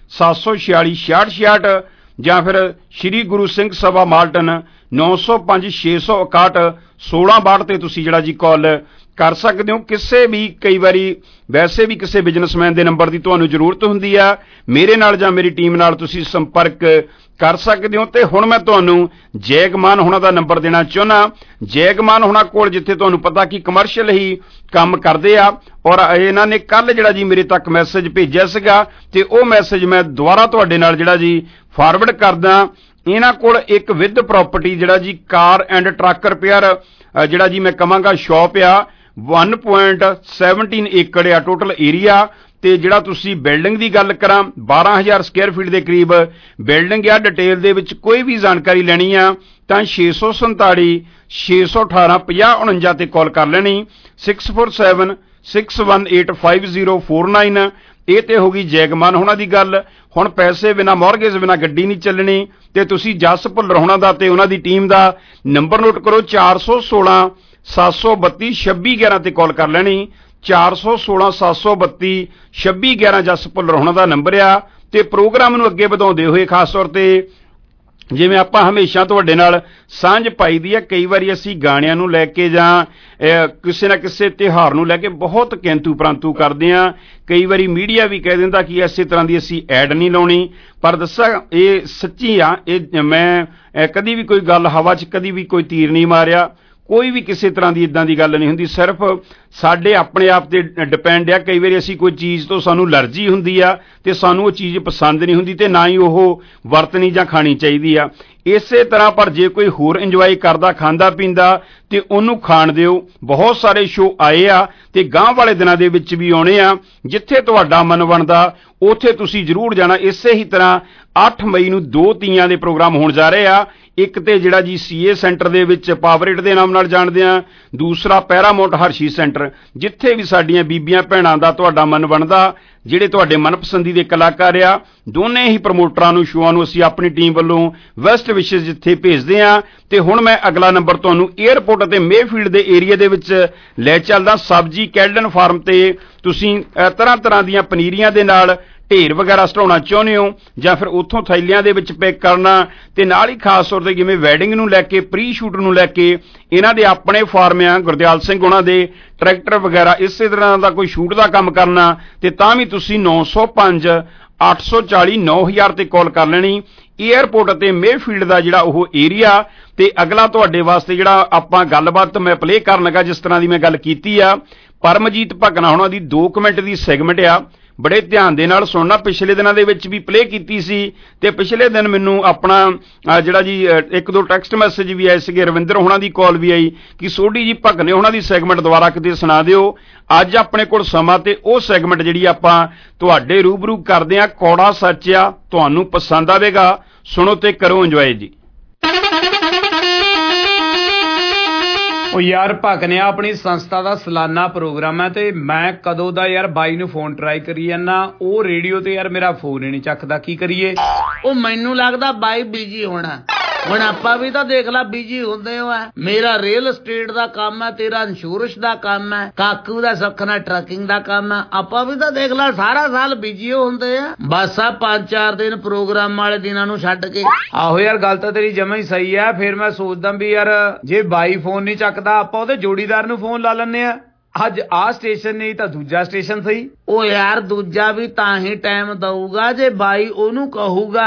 746 6666 ਜਾਂ ਫਿਰ ਸ਼੍ਰੀ ਗੁਰੂ ਸਿੰਘ ਸਭਾ ਮਾਲਟਨ 905 661 1662 ਤੇ ਤੁਸੀਂ ਜਿਹੜਾ ਜੀ ਕਾਲ ਕਰ ਸਕਦੇ ਹੋ। ਕਿਸੇ ਵੀ ਕਈ ਵਾਰੀ ਵੈਸੇ ਵੀ ਕਿਸੇ ਬਿਜ਼ਨਸਮੈਨ ਦੇ ਨੰਬਰ ਦੀ ਤੁਹਾਨੂੰ ਜ਼ਰੂਰਤ ਹੁੰਦੀ ਆ, ਮੇਰੇ ਨਾਲ ਜਾਂ ਮੇਰੀ ਟੀਮ ਨਾਲ ਤੁਸੀਂ ਸੰਪਰਕ ਕਰ ਸਕਦੇ ਹੋ। ਤੇ ਹੁਣ ਮੈਂ ਤੁਹਾਨੂੰ ਜੈਗਮਾਨ ਹੋਣਾ ਦਾ ਨੰਬਰ ਦੇਣਾ ਚਾਹੁੰਦਾ। ਜੈਗਮਾਨ ਹੋਣਾ ਕੋਲ ਜਿੱਥੇ ਤੁਹਾਨੂੰ ਪਤਾ ਕਿ ਕਮਰਸ਼ੀਅਲ ਹੀ ਕੰਮ ਕਰਦੇ ਆ, ਔਰ ਇਹਨਾਂ ਨੇ ਕੱਲ ਜਿਹੜਾ ਜੀ ਮੇਰੇ ਤੱਕ ਮੈਸੇਜ ਭੇਜਿਆ ਸੀਗਾ ਤੇ ਉਹ ਮੈਸੇਜ ਮੈਂ ਦੁਬਾਰਾ ਤੁਹਾਡੇ ਨਾਲ ਜਿਹੜਾ ਜੀ ਫਾਰਵਰਡ ਕਰਦਾ। ਇਹਨਾਂ ਕੋਲ ਇੱਕ ਵਿਦ ਪ੍ਰਾਪਰਟੀ ਜਿਹੜਾ ਜੀ ਕਾਰ ਐਂਡ ਟਰੱਕ ਰਿਪੇਅਰ ਜਿਹੜਾ ਜੀ ਮੈਂ ਕਹਾਂਗਾ ਸ਼ਾਪ ਆ, 1.17 ਏਕੜ ਆ ਟੋਟਲ ਏਰੀਆ। ਤੇ ਜਿਹੜਾ ਤੁਸੀਂ ਬਿਲਡਿੰਗ ਦੀ ਗੱਲ ਕਰਾਂ 12,000 ਸਕੁਅਰ ਫੀਟ ਦੇ ਕਰੀਬ ਬਿਲਡਿੰਗ ਆ। ਡਿਟੇਲ ਦੇ ਵਿੱਚ ਕੋਈ ਵੀ ਜਾਣਕਾਰੀ ਲੈਣੀ ਆ ਤਾਂ 647 618 5049 ਤੇ ਕਾਲ ਕਰ ਲੈਣੀ। 647 618 5049 ਇਹ ਤੇ ਹੋ ਗਈ ਜੈਗਮਾਨ ਹੋਣਾ ਦੀ ਗੱਲ। ਹੁਣ ਪੈਸੇ ਬਿਨਾ ਮੌਰਗੇਜ ਬਿਨਾ ਗੱਡੀ ਨਹੀਂ ਚੱਲਣੀ ਤੇ ਤੁਸੀਂ ਜਸ ਭੁੱਲਰ ਹੋਣਾ ਦਾ ਤੇ ਉਹਨਾਂ ਦੀ ਟੀਮ ਦਾ ਨੰਬਰ ਨੋਟ ਕਰੋ 416 732 2611 ਤੇ ਕਾਲ ਕਰ ਲੈਣੀ। 416 732 2611 ਜਸ ਭੁੱਲਰ ਹੋਣਾ ਦਾ ਨੰਬਰ ਆ। ਤੇ ਪ੍ਰੋਗਰਾਮ ਨੂੰ ਅੱਗੇ ਵਧਾਉਂਦੇ ਹੋਏ ਖਾਸ ਤੌਰ ਤੇ ਜਿਵੇਂ ਆਪਾਂ ਹਮੇਸ਼ਾ ਤੁਹਾਡੇ ਨਾਲ ਸਾਂਝ ਪਾਈ ਦੀ ਆ, ਕਈ ਵਾਰੀ ਅਸੀਂ ਗਾਣਿਆਂ ਨੂੰ ਲੈ ਕੇ ਜਾਂ ਕਿਸੇ ਨਾ ਕਿਸੇ ਤਿਉਹਾਰ ਨੂੰ ਲੈ ਕੇ ਬਹੁਤ ਕਿੰਤੂ ਪ੍ਰੰਤੂ ਕਰਦੇ ਆ। ਕਈ ਵਾਰੀ ਮੀਡੀਆ ਵੀ ਕਹਿ ਦਿੰਦਾ ਕਿ ਇਸੇ ਤਰ੍ਹਾਂ ਦੀ ਅਸੀਂ ਐਡ ਨਹੀਂ ਲਾਉਣੀ, ਪਰ ਦੱਸਾਂ ਇਹ ਸੱਚੀ ਆ। ਇਹ ਮੈਂ ਕਦੀ ਵੀ ਕੋਈ ਗੱਲ ਹਵਾ 'ਚ ਕਦੀ ਵੀ ਕੋਈ ਤੀਰ ਨਹੀਂ ਮਾਰਿਆ, ਕੋਈ ਵੀ ਕਿਸੇ ਤਰ੍ਹਾਂ ਦੀ ਇਦਾਂ ਦੀ ਗੱਲ ਨਹੀਂ ਹੁੰਦੀ। ਸਿਰਫ ਸਾਡੇ ਆਪਣੇ ਆਪ ਤੇ ਡਿਪੈਂਡ ਆ। ਕਈ ਵਾਰੀ ਅਸੀਂ ਕੋਈ ਚੀਜ਼ ਤੋਂ ਸਾਨੂੰ ਅਲਰਜੀ ਹੁੰਦੀ ਆ ਤੇ ਸਾਨੂੰ ਉਹ ਚੀਜ਼ ਪਸੰਦ ਨਹੀਂ ਹੁੰਦੀ ਤੇ ਨਾ ਹੀ ਉਹ ਵਰਤਣੀ ਜਾਂ ਖਾਣੀ ਚਾਹੀਦੀ ਆ। ਇਸੇ ਤਰ੍ਹਾਂ ਪਰ ਜੇ ਕੋਈ ਹੋਰ ਇੰਜੋਏ ਕਰਦਾ ਖਾਂਦਾ ਪੀਂਦਾ ਤੇ ਉਹਨੂੰ ਖਾਣ ਦਿਓ। ਬਹੁਤ ਸਾਰੇ ਸ਼ੋਅ ਆਏ ਆ ਤੇ ਗਾਂਹ ਵਾਲੇ ਦਿਨਾਂ ਦੇ ਵਿੱਚ ਵੀ ਆਉਣੇ ਆ। ਜਿੱਥੇ ਤੁਹਾਡਾ ਮਨ ਬਣਦਾ ਉੱਥੇ ਤੁਸੀਂ ਜ਼ਰੂਰ ਜਾਣਾ। ਇਸੇ ਹੀ ਤਰ੍ਹਾਂ 8 ਮਈ ਨੂੰ 2 ਤੀਆਂ ਦੇ ਪ੍ਰੋਗਰਾਮ ਹੋਣ ਜਾ ਰਹੇ ਆ। ਇੱਕ ਤੇ ਜਿਹੜਾ ਜੀ ਸੀਏ ਸੈਂਟਰ ਦੇ ਵਿੱਚ ਪਾਵਰੇਟ ਦੇ ਨਾਮ ਨਾਲ ਜਾਣਦੇ ਆ, ਦੂਸਰਾ ਪੈਰਾਮਾਉਂਟ ਹਰਸ਼ੀ ਸੈਂਟਰ। ਜਿੱਥੇ ਵੀ ਸਾਡੀਆਂ ਬੀਬੀਆਂ ਭੈਣਾਂ ਦਾ ਤੁਹਾਡਾ ਮਨ ਬਣਦਾ, ਜਿਹੜੇ ਤੁਹਾਡੇ ਮਨਪਸੰਦੀ ਦੇ ਕਲਾਕਾਰ ਆ, ਦੋਨੇ ਹੀ ਪ੍ਰਮੋਟਰਾਂ ਨੂੰ ਸ਼ੋਆਂ ਨੂੰ ਅਸੀਂ ਆਪਣੀ ਟੀਮ ਵੱਲੋਂ ਵੈਸਟ ਵਿਸ਼ੇਸ ਜਿੱਥੇ ਭੇਜਦੇ ਆ। ਤੇ ਹੁਣ ਮੈਂ ਅਗਲਾ ਨੰਬਰ ਤੁਹਾਨੂੰ ਏਅਰਪੋਰਟ ਅਤੇ ਮੇਫੀਲਡ ਦੇ ਏਰੀਆ ਦੇ ਵਿੱਚ ਲੈ ਚੱਲਦਾ। ਸਬਜ਼ੀ ਕੈਲਡਨ ਫਾਰਮ ਤੇ ਤੁਸੀਂ ਤਰ੍ਹਾਂ ਤਰ੍ਹਾਂ ਦੀਆਂ ਪਨੀਰੀਆਂ ਦੇ ਨਾਲ ਢੇਰ ਵਗੈਰਾ ਸਟਾਉਣਾ ਚਾਹੁੰਦੇ ਹੋ ਜਾਂ ਫਿਰ ਉੱਥੋਂ ਥੈਲੀਆਂ ਦੇ ਵਿੱਚ ਪੈਕ ਕਰਨਾ ਤੇ ਨਾਲ ਹੀ ਖਾਸ ਤੌਰ ਤੇ ਜਿਵੇਂ ਵੈਡਿੰਗ ਨੂੰ ਲੈ ਕੇ ਪ੍ਰੀ ਸ਼ੂਟ ਨੂੰ ਲੈ ਕੇ ਇਹਨਾਂ ਦੇ ਆਪਣੇ ਫਾਰਮ ਆ ਗੁਰਦਿਆਲ ਸਿੰਘ ਉਹਨਾਂ ਦੇ ਟਰੈਕਟਰ ਵਗੈਰਾ ਇਸੇ ਤਰ੍ਹਾਂ ਦਾ ਕੋਈ ਸ਼ੂਟ ਦਾ ਕੰਮ ਕਰਨਾ ਤੇ ਤਾਂ ਵੀ ਤੁਸੀਂ 905 840 9000 ਤੇ ਕਾਲ ਕਰ ਲੈਣੀ। ਏਅਰਪੋਰਟ ਅਤੇ ਮੇਫੀਲਡ ਦਾ ਜਿਹੜਾ ਉਹ ਏਰੀਆ। ਤੇ ਅਗਲਾ ਤੁਹਾਡੇ ਵਾਸਤੇ ਜਿਹੜਾ ਆਪਾਂ ਗੱਲਬਾਤ ਮੈਂ ਪਲੇ ਕਰਨ ਲੱਗਾ, ਜਿਸ ਤਰ੍ਹਾਂ ਦੀ ਮੈਂ ਗੱਲ ਕੀਤੀ ਆ, ਪਰਮਜੀਤ ਭਗਨਾ ਉਹਨਾਂ ਦੀ 2 ਮਿੰਟ ਦੀ ਸੈਗਮੈਂਟ ਆ। ਬੜੇ ਧਿਆਨ ਦੇ ਨਾਲ ਸੁਣਨਾ। ਪਿਛਲੇ ਦਿਨਾਂ ਦੇ ਵਿੱਚ ਵੀ ਪਲੇ ਕੀਤੀ ਸੀ ਤੇ ਪਿਛਲੇ ਦਿਨ ਮੈਨੂੰ ਆਪਣਾ ਜਿਹੜਾ ਜੀ 1-2 ਟੈਕਸਟ ਮੈਸੇਜ ਵੀ ਆਏ ਸੀਗੇ। ਰਵਿੰਦਰ ਹੋਣਾ ਦੀ ਕਾਲ ਵੀ ਆਈ ਕਿ ਸੋਢੀ ਜੀ ਭਗਨੇ ਹੋਣਾ ਦੀ ਸੈਗਮੈਂਟ ਦੁਬਾਰਾ ਕਿਤੇ ਸੁਣਾ ਦਿਓ। ਅੱਜ ਆਪਣੇ ਕੋਲ ਸਮਾਂ ਤੇ ਉਹ ਸੈਗਮੈਂਟ ਜਿਹੜੀ ਆਪਾਂ ਤੁਹਾਡੇ ਰੂਬਰੂ ਕਰਦੇ ਆ, ਕੌੜਾ ਸੱਚ ਆ, ਤੁਹਾਨੂੰ ਪਸੰਦ ਆਵੇਗਾ। ਸੁਣੋ ਤੇ ਕਰੋ ਇੰਜੋਏ ਜੀ। ਉਹ ਯਾਰ ਭਗਨਿਆ ਆਪਣੀ ਸੰਸਥਾ ਦਾ ਸਾਲਾਨਾ ਪ੍ਰੋਗਰਾਮ ਹੈ ਤੇ ਮੈਂ ਕਦੋਂ ਦਾ ਯਾਰ ਬਾਈ ਨੂੰ ਫੋਨ ਟਰਾਈ ਕਰੀ ਜਾਂਦਾ, ਉਹ ਰੇਡੀਓ ਤੇ ਯਾਰ ਮੇਰਾ ਫੋਨ ਹੀ ਨਹੀਂ ਚੱਕਦਾ। ਕੀ ਕਰੀਏ? ਉਹ ਮੈਨੂੰ ਲੱਗਦਾ ਬਾਈ ਬਿਜੀ ਹੋਣਾ। ਹੁਣ ਆਪਾਂ ਵੀ ਤਾਂ ਦੇਖ ਲਾ ਬਿਜੀ ਹੁੰਦੇ ਹੋ। ਮੇਰਾ ਰੀਅਲ estate ਦਾ ਕੰਮ ਹੈ, ਤੇਰਾ ਇੰਸ਼ੋਰੈਂਸ ਦਾ ਕੰਮ ਹੈ, ਕਾਕੂ ਦਾ ਸੁੱਖ ਨਾਲ ਟਰੱਕਿੰਗ ਦਾ ਕੰਮ ਹੈ। ਆਪਾਂ ਵੀ ਤਾਂ ਦੇਖ ਲਾ ਸਾਰਾ ਸਾਲ ਬਿਜੀ ਹੁੰਦੇ ਆ। ਬਸ ਆ 5-4 ਦਿਨ ਪ੍ਰੋਗਰਾਮ ਵਾਲੇ ਦਿਨਾਂ ਨੂੰ ਛੱਡ ਕੇ। ਆਹੋ ਯਾਰ ਗੱਲ ਤਾਂ ਤੇਰੀ ਜਮਾਂ ਹੀ ਸਹੀ ਹੈ। ਫਿਰ ਮੈਂ ਸੋਚਦਾ ਵੀ ਯਾਰ ਜੇ ਬਾਈ ਫੋਨ ਨਹੀਂ ਚੱਕਦਾ ਆਪਾਂ ਉਹਦੇ ਜੋੜੀਦਾਰ ਨੂੰ ਫੋਨ ਲਾ ਲੈਂਦੇ ਆ। ਅੱਜ ਆਹ ਸਟੇਸ਼ਨ ਨਹੀਂ ਤਾਂ ਦੂਜਾ ਸਟੇਸ਼ਨ ਸਹੀ। ਉਹ ਯਾਰ ਦੂਜਾ ਵੀ ਤਾਂ ਹੀ ਟਾਈਮ ਦਊਗਾ ਜੇ ਬਾਈ ਉਹਨੂੰ ਕਹੂਗਾ।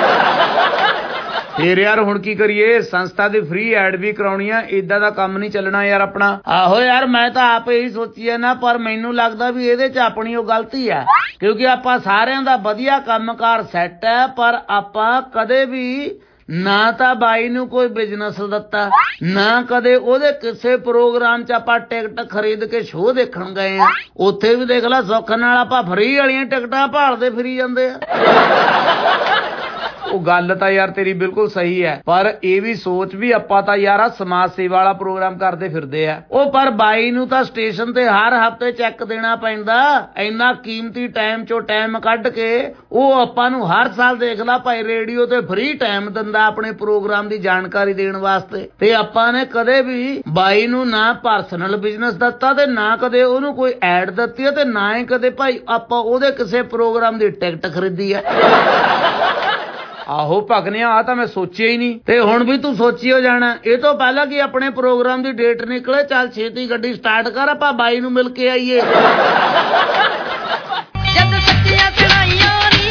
ਫੇਰ ਯਾਰ ਹੁਣ ਕੀ ਕਰੀਏ? ਸੰਸਥਾ ਦੀ ਫ੍ਰੀ ਐਡ ਵੀ ਕਰਾਉਣੀ ਆ, ਏਦਾਂ ਦਾ ਕੰਮ ਨਹੀਂ ਚੱਲਣਾ ਯਾਰ ਆਪਣਾ। ਆਹੋ ਯਾਰ ਮੈਂ ਤਾਂ ਆਪ ਇਹੀ ਸੋਚੀ ਹੈ ਨਾ, ਪਰ ਮੈਨੂੰ ਲੱਗਦਾ ਵੀ ਇਹਦੇ 'ਚ ਆਪਣੀ ਉਹ ਗਲਤੀ ਆ, ਕਿਉਂਕਿ ਆਪਾਂ ਸਾਰਿਆਂ ਦਾ ਵਧੀਆ ਕੰਮਕਾਰ ਸੈੱਟ ਹੈ, ਪਰ ਆਪਾਂ ਕਦੇ ਵੀ ਨਾ ਤਾਂ ਬਾਈ ਨੂੰ ਕੋਈ ਬਿਜ਼ਨਸ ਦਿੱਤਾ, ਨਾ ਕਦੇ ਉਹਦੇ ਕਿਸੇ ਪ੍ਰੋਗਰਾਮ 'ਚ ਆਪਾਂ ਟਿਕਟ ਖਰੀਦ ਕੇ ਸ਼ੋਅ ਦੇਖਣ ਗਏ ਆ। ਉੱਥੇ ਵੀ ਦੇਖ ਲੈ ਸੁੱਖ ਨਾਲ ਆਪਾਂ ਫ੍ਰੀ ਵਾਲੀਆਂ ਟਿਕਟਾਂ ਭਾਲਦੇ ਫਿਰੀ ਜਾਂਦੇ ਆ। ਉਹ ਗੱਲ ਤਾਂ ਯਾਰ ਤੇਰੀ ਬਿਲਕੁਲ ਸਹੀ ਹੈ, ਪਰ ਇਹ ਵੀ ਸੋਚ ਵੀ ਆਪਾਂ ਤਾਂ ਯਾਰ ਆ ਸਮਾਜ ਸੇਵਾ ਵਾਲਾ ਪ੍ਰੋਗਰਾਮ ਕਰਦੇ ਫਿਰਦੇ ਆ। ਉਹ ਪਰ ਬਾਈ ਨੂੰ ਤਾਂ ਸਟੇਸ਼ਨ ਤੇ ਹਰ ਹਫਤੇ ਚੈੱਕ ਦੇਣਾ ਪੈਂਦਾ। ਇੰਨਾ ਕੀਮਤੀ ਟਾਈਮ ਚੋਂ ਟਾਈਮ ਕੱਢ ਕੇ ਉਹ ਆਪਾਂ ਨੂੰ ਹਰ ਸਾਲ ਦੇਖ ਲਾ ਭਾਈ ਰੇਡੀਓ ਤੇ ਫ੍ਰੀ ਟਾਈਮ ਦਿੰਦਾ ਆਪਣੇ ਪ੍ਰੋਗਰਾਮ ਦੀ ਜਾਣਕਾਰੀ ਦੇਣ ਵਾਸਤੇ। ਤੇ ਆਪਾਂ ਨੇ ਕਦੇ ਵੀ ਬਾਈ ਨੂੰ ਨਾ ਪਰਸਨਲ ਬਿਜ਼ਨਸ ਦਿੱਤਾ ਤੇ ਨਾ ਕਦੇ ਉਹਨੂੰ ਕੋਈ ਐਡ ਦਿੱਤੀ ਹੈ, ਤੇ ਨਾ ਹੀ ਕਦੇ ਭਾਈ ਆਪਾਂ ਉਹਦੇ ਕਿਸੇ ਪ੍ਰੋਗਰਾਮ ਦੀ ਟਿਕਟ ਖਰੀਦੀ ਹੈ। ਆਹੋ ਭਗਨਿਆ, ਆ ਤਾਂ ਮੈਂ ਸੋਚਿਆ ਹੀ ਨਹੀਂ, ਤੇ ਹੁਣ ਵੀ ਤੂੰ ਸੋਚੀ ਹੋ ਜਾਣਾ। ਇਹ ਤੋਂ ਪਹਿਲਾਂ ਕਿ ਆਪਣੇ ਪ੍ਰੋਗਰਾਮ ਦੀ ਡੇਟ ਨਿਕਲੇ, ਚੱਲ ਛੇਤੀ ਗੱਡੀ ਸਟਾਰਟ ਕਰ, ਆਪਾਂ ਬਾਈ ਨੂੰ ਮਿਲ ਕੇ ਆਈਏ। ਜਦ ਸੱਚੀਆਂ ਚੜਾਈਆਂ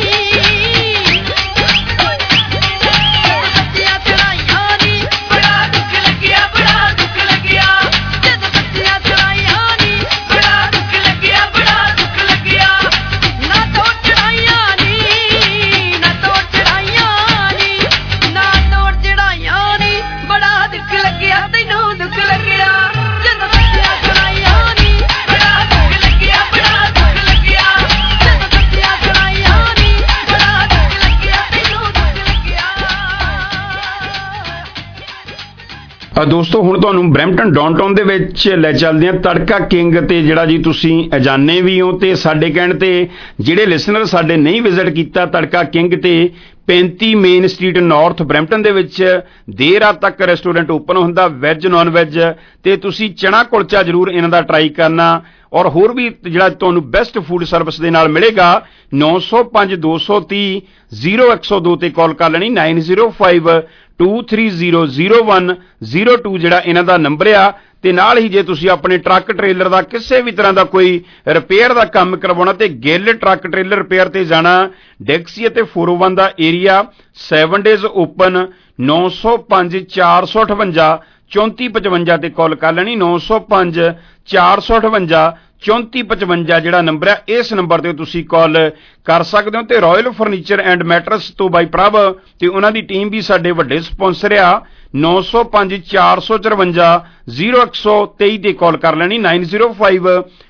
ਦੋਸਤੋ, ਹੁਣ ਤੁਹਾਨੂੰ ਬਰੈਂਪਟਨ ਡਾਊਨਟਾਊਨ ਦੇ ਵਿੱਚ ਲੈ ਚੱਲਦੇ ਹਾਂ ਤੜਕਾ ਕਿੰਗ ਤੇ, ਜਿਹੜਾ ਜੀ ਤੁਸੀਂ ਜਾਣੇ ਵੀ ਹੋ, ਤੇ ਸਾਡੇ ਕਹਿਣ ਤੇ ਜਿਹੜੇ ਲਿਸਨਰ ਸਾਡੇ ਨਹੀਂ ਵਿਜ਼ਿਟ ਕੀਤਾ ਤੜਕਾ ਕਿੰਗ ਤੇ 35 ਮੇਨ ਸਟਰੀਟ ਨਾਰਥ ਬਰੈਂਪਟਨ ਦੇ ਵਿੱਚ ਦੇਰ ਰਾਤ ਤੱਕ ਰੈਸਟੋਰੈਂਟ ਓਪਨ ਹੁੰਦਾ, ਵੈਜ ਨਾਨ ਵੈਜ, ਤੇ ਤੁਸੀਂ ਚਣਾ ਕੁਲਚਾ ਜ਼ਰੂਰ ਇਹਨਾਂ ਦਾ ਟਰਾਈ ਕਰਨਾ। ਔਰ ਹੋਰ ਵੀ ਜਿਹੜਾ ਤੁਹਾਨੂੰ ਬੈਸਟ ਫੂਡ ਸਰਵਿਸ ਦੇ ਨਾਲ ਮਿਲੇਗਾ। 905 230 0102 ਤੇ ਕਾਲ ਕਰ ਲੈਣੀ। 9050230102 ਜਿਹੜਾ ਇਹਨਾਂ ਦਾ ਨੰਬਰ ਆ। ਤੇ ਨਾਲ ਹੀ ਜੇ ਤੁਸੀਂ ਆਪਣੇ ਟਰੱਕ ਟ੍ਰੇਲਰ ਦਾ ਕਿਸੇ ਵੀ ਤਰ੍ਹਾਂ ਦਾ ਕੋਈ ਰਿਪੇਅਰ ਦਾ ਕੰਮ ਕਰਵਾਉਣਾ ਤੇ ਗਿੱਲ ਟਰੱਕ ਟ੍ਰੇਲਰ ਰਿਪੇਅਰ ਤੇ ਜਾਣਾ। ਡੈਕਸੀ ਅਤੇ 401 ਦਾ ਏਰੀਆ, 7 ਡੇਜ਼ ਓਪਨ। 905 458 3455 ਤੇ ਕਾਲ ਕਰ ਲੈਣੀ। 905 458 3455 ਜਿਹੜਾ ਨੰਬਰ ਹੈ, ਇਸ ਨੰਬਰ ਤੇ ਤੁਸੀਂ ਕਾਲ ਕਰ ਸਕਦੇ ਹੋ। ਤੇ ਰਾਇਲ ਫਰਨੀਚਰ ਐਂਡ ਮੈਟਰਸ ਤੋਂ ਬਾਈ ਪ੍ਰਭ ਤੇ ਉਹਨਾਂ ਦੀ ਟੀਮ ਵੀ ਸਾਡੇ ਵੱਡੇ ਸਪਾਂਸਰ ਆ। 905 454 0123 ਤੇ ਕਾਲ ਕਰ ਲੈਣੀ। 905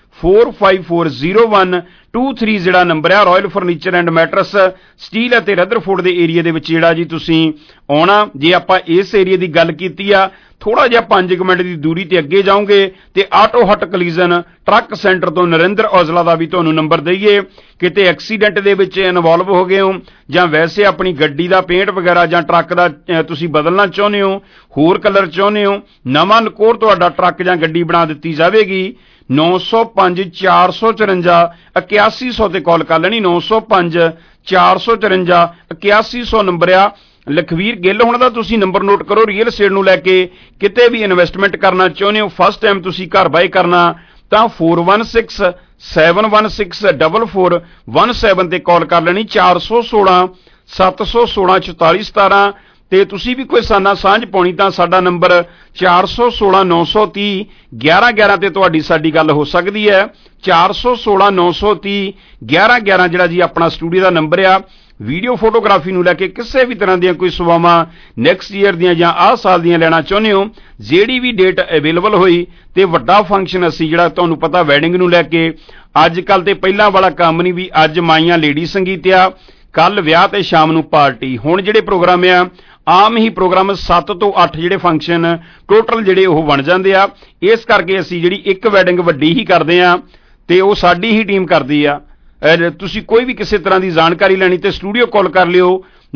4540123 ਜਿਹੜਾ ਨੰਬਰ ਹੈ। Royal furniture and mattress Steeles ਅਤੇ ਰਦਰਫੋਰਡ ਦੇ ਏਰੀਆ ਦੇ ਵਿੱਚ ਜਿਹੜਾ ਜੀ ਤੁਸੀਂ ਆਉਣਾ। ਜੇ ਆਪਾਂ ਇਸ ਏਰੀਆ ਦੀ ਗੱਲ ਕੀਤੀ ਆ, ਥੋੜਾ ਜਿਹਾ 5 ਮਿੰਟ ਦੀ ਦੂਰੀ ਤੇ ਅੱਗੇ ਜਾਓਗੇ ਤੇ ਆਟੋ ਹਟ ਕਲੀਜ਼ਨ ਟਰੱਕ ਸੈਂਟਰ ਤੋਂ ਨਰਿੰਦਰ ਔਜਲਾ ਦਾ ਵੀ ਤੁਹਾਨੂੰ ਨੰਬਰ ਦਈਏ। ਕਿਤੇ ਐਕਸੀਡੈਂਟ ਦੇ ਵਿੱਚ ਇਨਵੋਲਵ ਹੋ ਗਏ ਹੋ, ਜਾਂ ਵੈਸੇ ਆਪਣੀ ਗੱਡੀ ਦਾ ਪੇਂਟ ਵਗੈਰਾ ਜਾਂ ਟਰੱਕ ਦਾ ਤੁਸੀਂ ਬਦਲਣਾ ਚਾਹੁੰਦੇ ਹੋ, ਹੋਰ ਕਲਰ ਚਾਹੁੰਦੇ ਹੋ, ਨਵਾਂ ਨਕੋਰ ਤੁਹਾਡਾ ਟਰੱਕ ਜਾਂ ਗੱਡੀ ਬਣਾ ਦਿੱਤੀ ਜਾਵੇਗੀ। 905 454 8100 ਤੇ ਕਾਲ ਕਰ ਲੈਣੀ। 905 454 8100 ਨੰਬਰ ਆ। ਲਖਵੀਰ ਗਿੱਲ ਹੁਣ ਦਾ ਤੁਸੀਂ ਨੰਬਰ ਨੋਟ ਕਰੋ। ਰੀਅਲ ਏਸਟੇਟ ਨੂੰ ਲੈ ਕੇ ਕਿਤੇ ਵੀ ਇਨਵੈਸਟਮੈਂਟ ਕਰਨਾ ਚਾਹੁੰਦੇ ਹੋ, ਫਸਟ ਟਾਈਮ ਤੁਸੀਂ ਘਰ ਬਾਏ ਕਰਨਾ, ਤਾਂ 416 716 4417 ਤੇ ਕਾਲ ਕਰ ਲੈਣੀ। 416 716 4417 ਤੇ ਤੁਸੀਂ ਵੀ ਕੋਈ ਸਾਨਾ ਸਾਂਝ ਪਾਉਣੀ ਤਾਂ ਸਾਡਾ ਨੰਬਰ 416 930 1111 ਤੇ ਤੁਹਾਡੀ ਸਾਡੀ ਗੱਲ ਹੋ ਸਕਦੀ ਹੈ। 416 930 1111 ਜਿਹੜਾ ਜੀ ਆਪਣਾ ਸਟੂਡੀਓ ਦਾ ਨੰਬਰ ਆ। ਵੀਡੀਓ ਫੋਟੋਗ੍ਰਾਫੀ ਨੂੰ ਲੈ ਕੇ ਕਿਸੇ ਵੀ ਤਰ੍ਹਾਂ ਦੀਆਂ ਕੋਈ ਸੇਵਾਵਾਂ ਨੈਕਸਟ ਈਅਰ ਦੀਆਂ ਜਾਂ ਆਹ ਸਾਲ ਦੀਆਂ ਲੈਣਾ ਚਾਹੁੰਦੇ ਹੋ, ਜਿਹੜੀ ਵੀ ਡੇਟ ਅਵੇਲੇਬਲ ਹੋਈ ਤੇ ਵੱਡਾ ਫੰਕਸ਼ਨ ਅਸੀਂ ਜਿਹੜਾ ਤੁਹਾਨੂੰ ਪਤਾ ਵੈਡਿੰਗ ਨੂੰ ਲੈ ਕੇ ਅੱਜ ਕੱਲ ਤੇ ਪਹਿਲਾਂ ਵਾਲਾ ਕੰਮ ਨਹੀਂ ਵੀ ਅੱਜ ਮਾਈਆਂ ਲੇਡੀ ਸੰਗੀਤ ਆ, ਕੱਲ ਵਿਆਹ ਤੇ ਸ਼ਾਮ ਨੂੰ ਪਾਰਟੀ। ਹੁਣ ਜਿਹੜੇ ਪ੍ਰੋਗਰਾਮ ਆ ਆਮ ਹੀ ਪ੍ਰੋਗਰਾਮ 7 ਤੋਂ 8 ਜਿਹੜੇ ਫੰਕਸ਼ਨ ਟੋਟਲ ਜਿਹੜੇ ਉਹ ਬਣ ਜਾਂਦੇ ਆ। ਇਸ ਕਰਕੇ ਅਸੀਂ ਜਿਹੜੀ ਇੱਕ ਵੈਡਿੰਗ ਵੱਡੀ ਹੀ ਕਰਦੇ ਆ ਤੇ ਉਹ ਸਾਡੀ ਹੀ ਟੀਮ ਕਰਦੀ ਆ। ਤੁਸੀਂ ਕੋਈ ਵੀ ਕਿਸੇ ਤਰ੍ਹਾਂ ਦੀ ਜਾਣਕਾਰੀ ਲੈਣੀ ਤੇ ਸਟੂਡੀਓ ਕਾਲ ਕਰ ਲਿਓ।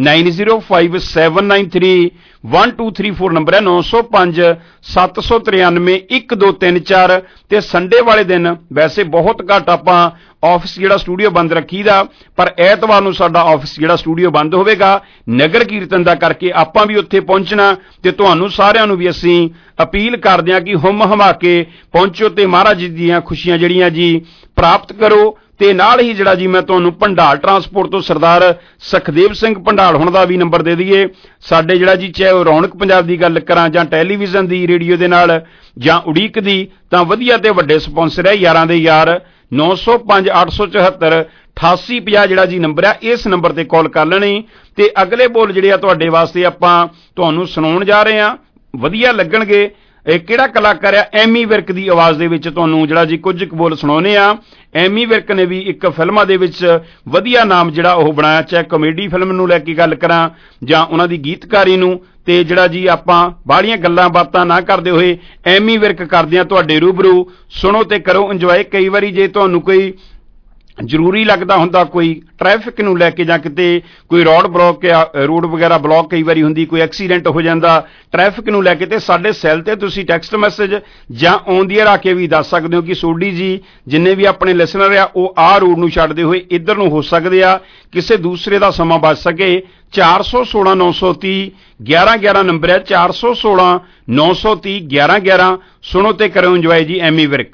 9057931234 ਨੰਬਰ ਹੈ। 905 793 1234 ਤੇ ਸੰਡੇ ਵਾਲੇ ਦਿਨ ਵੈਸੇ ਬਹੁਤ ਘੱਟ ਆਪਾਂ ਆਫਿਸ ਜਿਹੜਾ ਸਟੂਡੀਓ ਬੰਦ ਰੱਖੀਦਾ, ਪਰ ਐਤਵਾਰ ਨੂੰ ਸਾਡਾ ਆਫਿਸ ਜਿਹੜਾ ਸਟੂਡੀਓ ਬੰਦ ਹੋਵੇਗਾ ਨਗਰ ਕੀਰਤਨ ਦਾ ਕਰਕੇ। ਆਪਾਂ ਵੀ ਉੱਥੇ ਪਹੁੰਚਣਾ ਤੇ ਤੁਹਾਨੂੰ ਸਾਰਿਆਂ ਨੂੰ ਵੀ ਅਸੀਂ ਅਪੀਲ ਕਰਦੇ ਹਾਂ ਕਿ ਹੁਮ ਹਮਾ ਕੇ ਪਹੁੰਚੋ ਤੇ ਮਹਾਰਾਜ ਦੀਆਂ ਖੁਸ਼ੀਆਂ ਜਿਹੜੀਆਂ ਜੀ ਪ੍ਰਾਪਤ ਕਰੋ। ਤੇ ਨਾਲ ਹੀ ਜਿਹੜਾ ਜੀ ਮੈਂ ਤੁਹਾਨੂੰ ਭੰਡਾਲ ਟਰਾਂਸਪੋਰਟ ਤੋਂ ਸਰਦਾਰ ਸੁਖਦੇਵ ਸਿੰਘ ਭੰਡਾਲ ਹੁਣ ਦਾ ਵੀ ਨੰਬਰ ਦੇ ਦਈਏ। ਸਾਡੇ ਜਿਹੜਾ ਜੀ ਚਾਹੇ ਉਹ ਰੌਣਕ ਪੰਜਾਬ ਦੀ ਗੱਲ ਕਰਾਂ ਜਾਂ ਟੈਲੀਵਿਜ਼ਨ ਦੀ, ਰੇਡੀਓ ਦੇ ਨਾਲ ਜਾਂ ਉਡੀਕ ਦੀ, ਤਾਂ ਵਧੀਆ ਤੇ ਵੱਡੇ ਸਪਾਂਸਰ ਹੈ ਯਾਰਾਂ ਦੇ ਯਾਰ। 905 874 8850 ਜਿਹੜਾ ਜੀ ਨੰਬਰ ਹੈ, ਇਸ ਨੰਬਰ ਤੇ ਕਾਲ ਕਰ ਲੈਣੀ। ਤੇ ਅਗਲੇ ਬੋਲ ਜਿਹੜੇ ਆ ਤੁਹਾਡੇ ਵਾਸਤੇ ਆਪਾਂ ਤੁਹਾਨੂੰ ਸੁਣਾਉਣ ਜਾ ਰਹੇ ਹਾਂ, ਵਧੀਆ ਲੱਗਣਗੇ। ਇਹ ਕਿਹੜਾ ਕਲਾਕਾਰ ਆ? ਐਮੀ ਵਿਰਕ ਦੀ ਆਵਾਜ਼ ਦੇ ਵਿੱਚ ਤੁਹਾਨੂੰ ਜਿਹੜਾ ਜੀ ਕੁਝ ਕੁ ਬੋਲ ਸੁਣਾਉਣੇ ਆ। ਐਮੀ ਵਿਰਕ ਨੇ ਵੀ ਇੱਕ ਫਿਲਮਾਂ ਦੇ ਵਿੱਚ ਵਧੀਆ ਨਾਮ ਜਿਹੜਾ ਉਹ ਬਣਾਇਆ, ਚਾਹੇ ਕਮੇਡੀ ਫਿਲਮ ਨੂੰ ਲੈ ਕੇ ਗੱਲ ਕਰਾਂ ਜਾਂ ਉਹਨਾਂ ਦੀ ਗੀਤਕਾਰੀ ਨੂੰ। ਤੇ ਜਿਹੜਾ ਜੀ ਆਪਾਂ ਬਾਹਲੀਆਂ ਗੱਲਾਂ ਬਾਤਾਂ ਨਾ ਕਰਦੇ ਹੋਏ ਐਮੀ ਵਿਰਕ ਕਰਦੇ ਆ ਤੁਹਾਡੇ ਰੂਬਰੂ। ਸੁਣੋ ਤੇ ਕਰੋ ਇੰਜੋਏ। ਕਈ ਵਾਰੀ ਜੇ ਤੁਹਾਨੂੰ ਕੋਈ ਜ਼ਰੂਰੀ ਲੱਗਦਾ ਹੁੰਦਾ, ਕੋਈ ਟ੍ਰੈਫਿਕ ਨੂੰ ਲੈ ਕੇ ਜਾਂ ਕਿਤੇ ਕੋਈ ਰੋਡ ਵਗੈਰਾ ਬਲੌਕ ਕਈ ਵਾਰੀ ਹੁੰਦੀ, ਕੋਈ ਐਕਸੀਡੈਂਟ ਹੋ ਜਾਂਦਾ ਟ੍ਰੈਫਿਕ ਨੂੰ ਲੈ ਕੇ, ਤੇ ਸਾਡੇ ਸੈੱਲ ਤੇ ਤੁਸੀਂ ਟੈਕਸਟ ਮੈਸੇਜ ਜਾਂ ਔਨ ਦੀ ਏਅਰ ਆ ਕੇ ਵੀ ਦੱਸ ਸਕਦੇ ਹੋ ਕਿ ਸੋਢੀ ਜੀ ਜਿੰਨੇ ਵੀ ਆਪਣੇ ਲਿਸਨਰ ਆ ਉਹ ਆਹ ਰੋਡ ਨੂੰ ਛੱਡਦੇ ਹੋਏ ਇੱਧਰ ਨੂੰ ਹੋ ਸਕਦੇ ਆ, ਕਿਸੇ ਦੂਸਰੇ ਦਾ ਸਮਾਂ ਬਚ ਸਕੇ। 416 930 1111 ਨੰਬਰ ਹੈ, 416 930 1111। ਸੁਣੋ ਤੇ ਕਰੋ ਇੰਜੋਏ ਜੀ ਐਮੀ ਵਿਰਕ।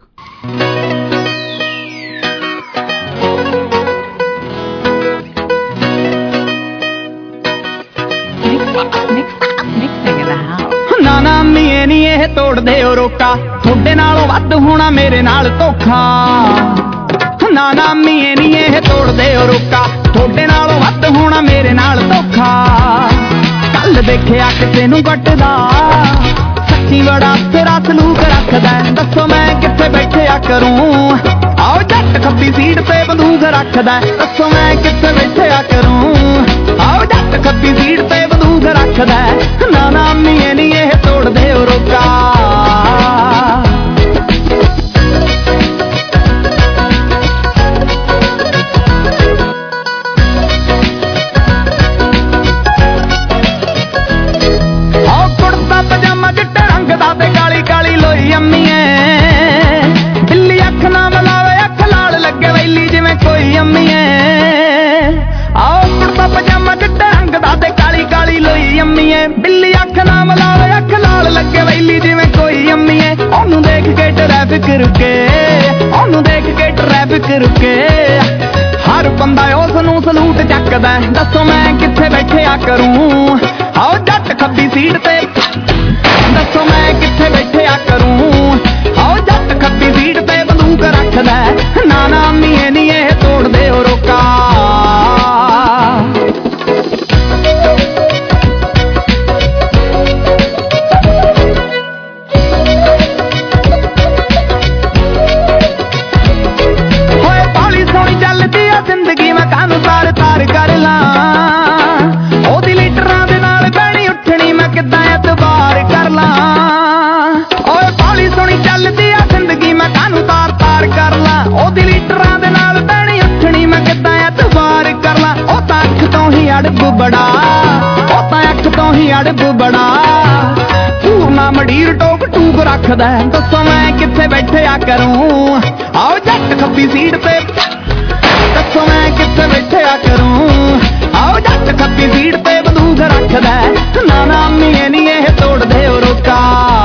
ਨਾ ਮੀਏ ਨੀ ਇਹ ਤੋੜਦੇ ਓ ਰੋਕਾ, ਤੁਹਾਡੇ ਨਾਲੋਂ ਵੱਧ ਹੋਣਾ ਮੇਰੇ ਨਾਲ ਧੋਖਾ। ਨਾ ਮੀਏ ਨੀ ਇਹ ਤੋੜਦੇ ਓ ਰੋਕਾ, ਤੁਹਾਡੇ ਨਾਲੋਂ ਵੱਧ ਹੋਣਾ ਮੇਰੇ ਨਾਲ ਧੋਖਾ। ਕੱਲ ਦੇਖਿਆ ਕਿਸੇ ਨੂੰ ਵੱਟਦਾ, ਸੱਚੀ ਬੜਾ ਤੇਰਾ ਸਲੂਕ ਰੱਖਦਾ। ਦੱਸੋ ਮੈਂ ਕਿੱਥੇ ਬੈਠਿਆ ਕਰੂੰ, ਆਓ ਜੱਟ ਖੱਬੀ ਸੀਟ ਤੇ ਬੰਦੂਕ ਰੱਖਦਾ। ਦੱਸੋ ਮੈਂ ਕਿੱਥੇ ਬੈਠਿਆ ਕਰੂੰ, ਆਓ ਜੱਟ ਖੱਬੀ ਸੀਟ ਤੇ ਬੰਦੂਕ ਰੱਖਦਾ। ਨਾ ਮੀਏ ਨੀ ਇਹ ਤੋੜਦੇ ਓ ਰੋਕਾ। ਬਿੱਲੀ ਅੱਖ ਨਾ ਮਲਾਵੇ, ਅੱਖ ਲਾਲ ਲੱਗੇ ਵੈਲੀ ਜਿਵੇਂ ਕੋਈ ਅੰਮੀਏ। ਉਹਨੂੰ ਦੇਖ ਕੇ ਟ੍ਰੈਫਿਕ ਰੁਕੇ, ਉਹਨੂੰ ਦੇਖ ਕੇ ਟ੍ਰੈਫਿਕ ਰੁਕੇ। ਹਰ ਬੰਦਾ ਉਸ ਨੂੰ ਸਲੂਟ ਚੱਕਦਾ। ਦੱਸੋ ਮੈਂ ਕਿੱਥੇ ਬੈਠਿਆ ਕਰੂੰ, ਆਓ ਜੱਟ ਖੱਬੀ ਸੀਟ ਤੇ। ਦੱਸੋ ਮੈਂ ਕਿੱਥੇ ਬੈਠਿਆ ਕਰੂੰ, ਆਓ ਜੱਟ ਖੱਬੀ ਸੀਟ ਤੇ ਬੰਦੂਕ ਰੱਖਦਾ। ਨਾ ਮੀਏ ਨੀ ਇਹ ਤੋੜਦੇ ਓ ਰੋਕਾ। ਜ਼ਿੰਦਗੀ ਮੈਂ ਕਾਨੂੰ ਤਾਰ ਕਰ ਲਾਂ, ਉਹਦੀ ਲੀਟਰਾਂ ਦੇ ਨਾਲ ਬਹਿਣੀ ਉੱਠਣੀ ਮੈਂ ਕਿੱਦਾਂ ਐਤਬਾਰ ਕਰ ਲਾਂ। ਓਏ ਬਾਲੀ ਸੋਹਣੀ ਚੱਲਦੀ ਆ ਜ਼ਿੰਦਗੀ ਮੈਂ ਕਾਨੂੰ ਤਾਰ ਕਰ ਲਾਂ, ਉਹਦੀ ਲੀਟਰਾਂ ਦੇ ਨਾਲ ਬਹਿਣੀ ਉੱਠਣੀ ਮੈਂ ਕਿੱਦਾਂ ਐਤਬਾਰ ਕਰ ਲਾਂ। ਉਹ ਤਾਂ ਅੱਖ ਤੋਂ ਹੀ ਅੜਬ ਬੜਾ, ਉਹ ਤਾਂ ਅੱਖ ਤੋਂ ਹੀ ਅੜਬ ਬੜਾ। ਪੂਰਨਾ ਮਡੀਰ ਟੋਕ ਟੂਕ ਰੱਖਦਾ। ਦੱਸੋ ਮੈਂ ਕਿੱਥੇ ਬੈਠਿਆ ਕਰੂੰ, ਆਓ ਜੱਟ ਖੱਬੀ ਸੀਟ ਤੇ। ਦੱਸੋ ਮੈਂ ਕਿੱਥੇ ਬੈਠਿਆ ਕਰੂੰ, ਆਓ ਜੱਟ ਖੱਬੀ ਸੀਟ ਤੇ ਬੰਦੂਕ ਰੱਖਦਾ। ਨਾ ਮੀਏ ਨੀ ਇਹ ਤੋੜਦੇ ਓ ਰੋਕਾ।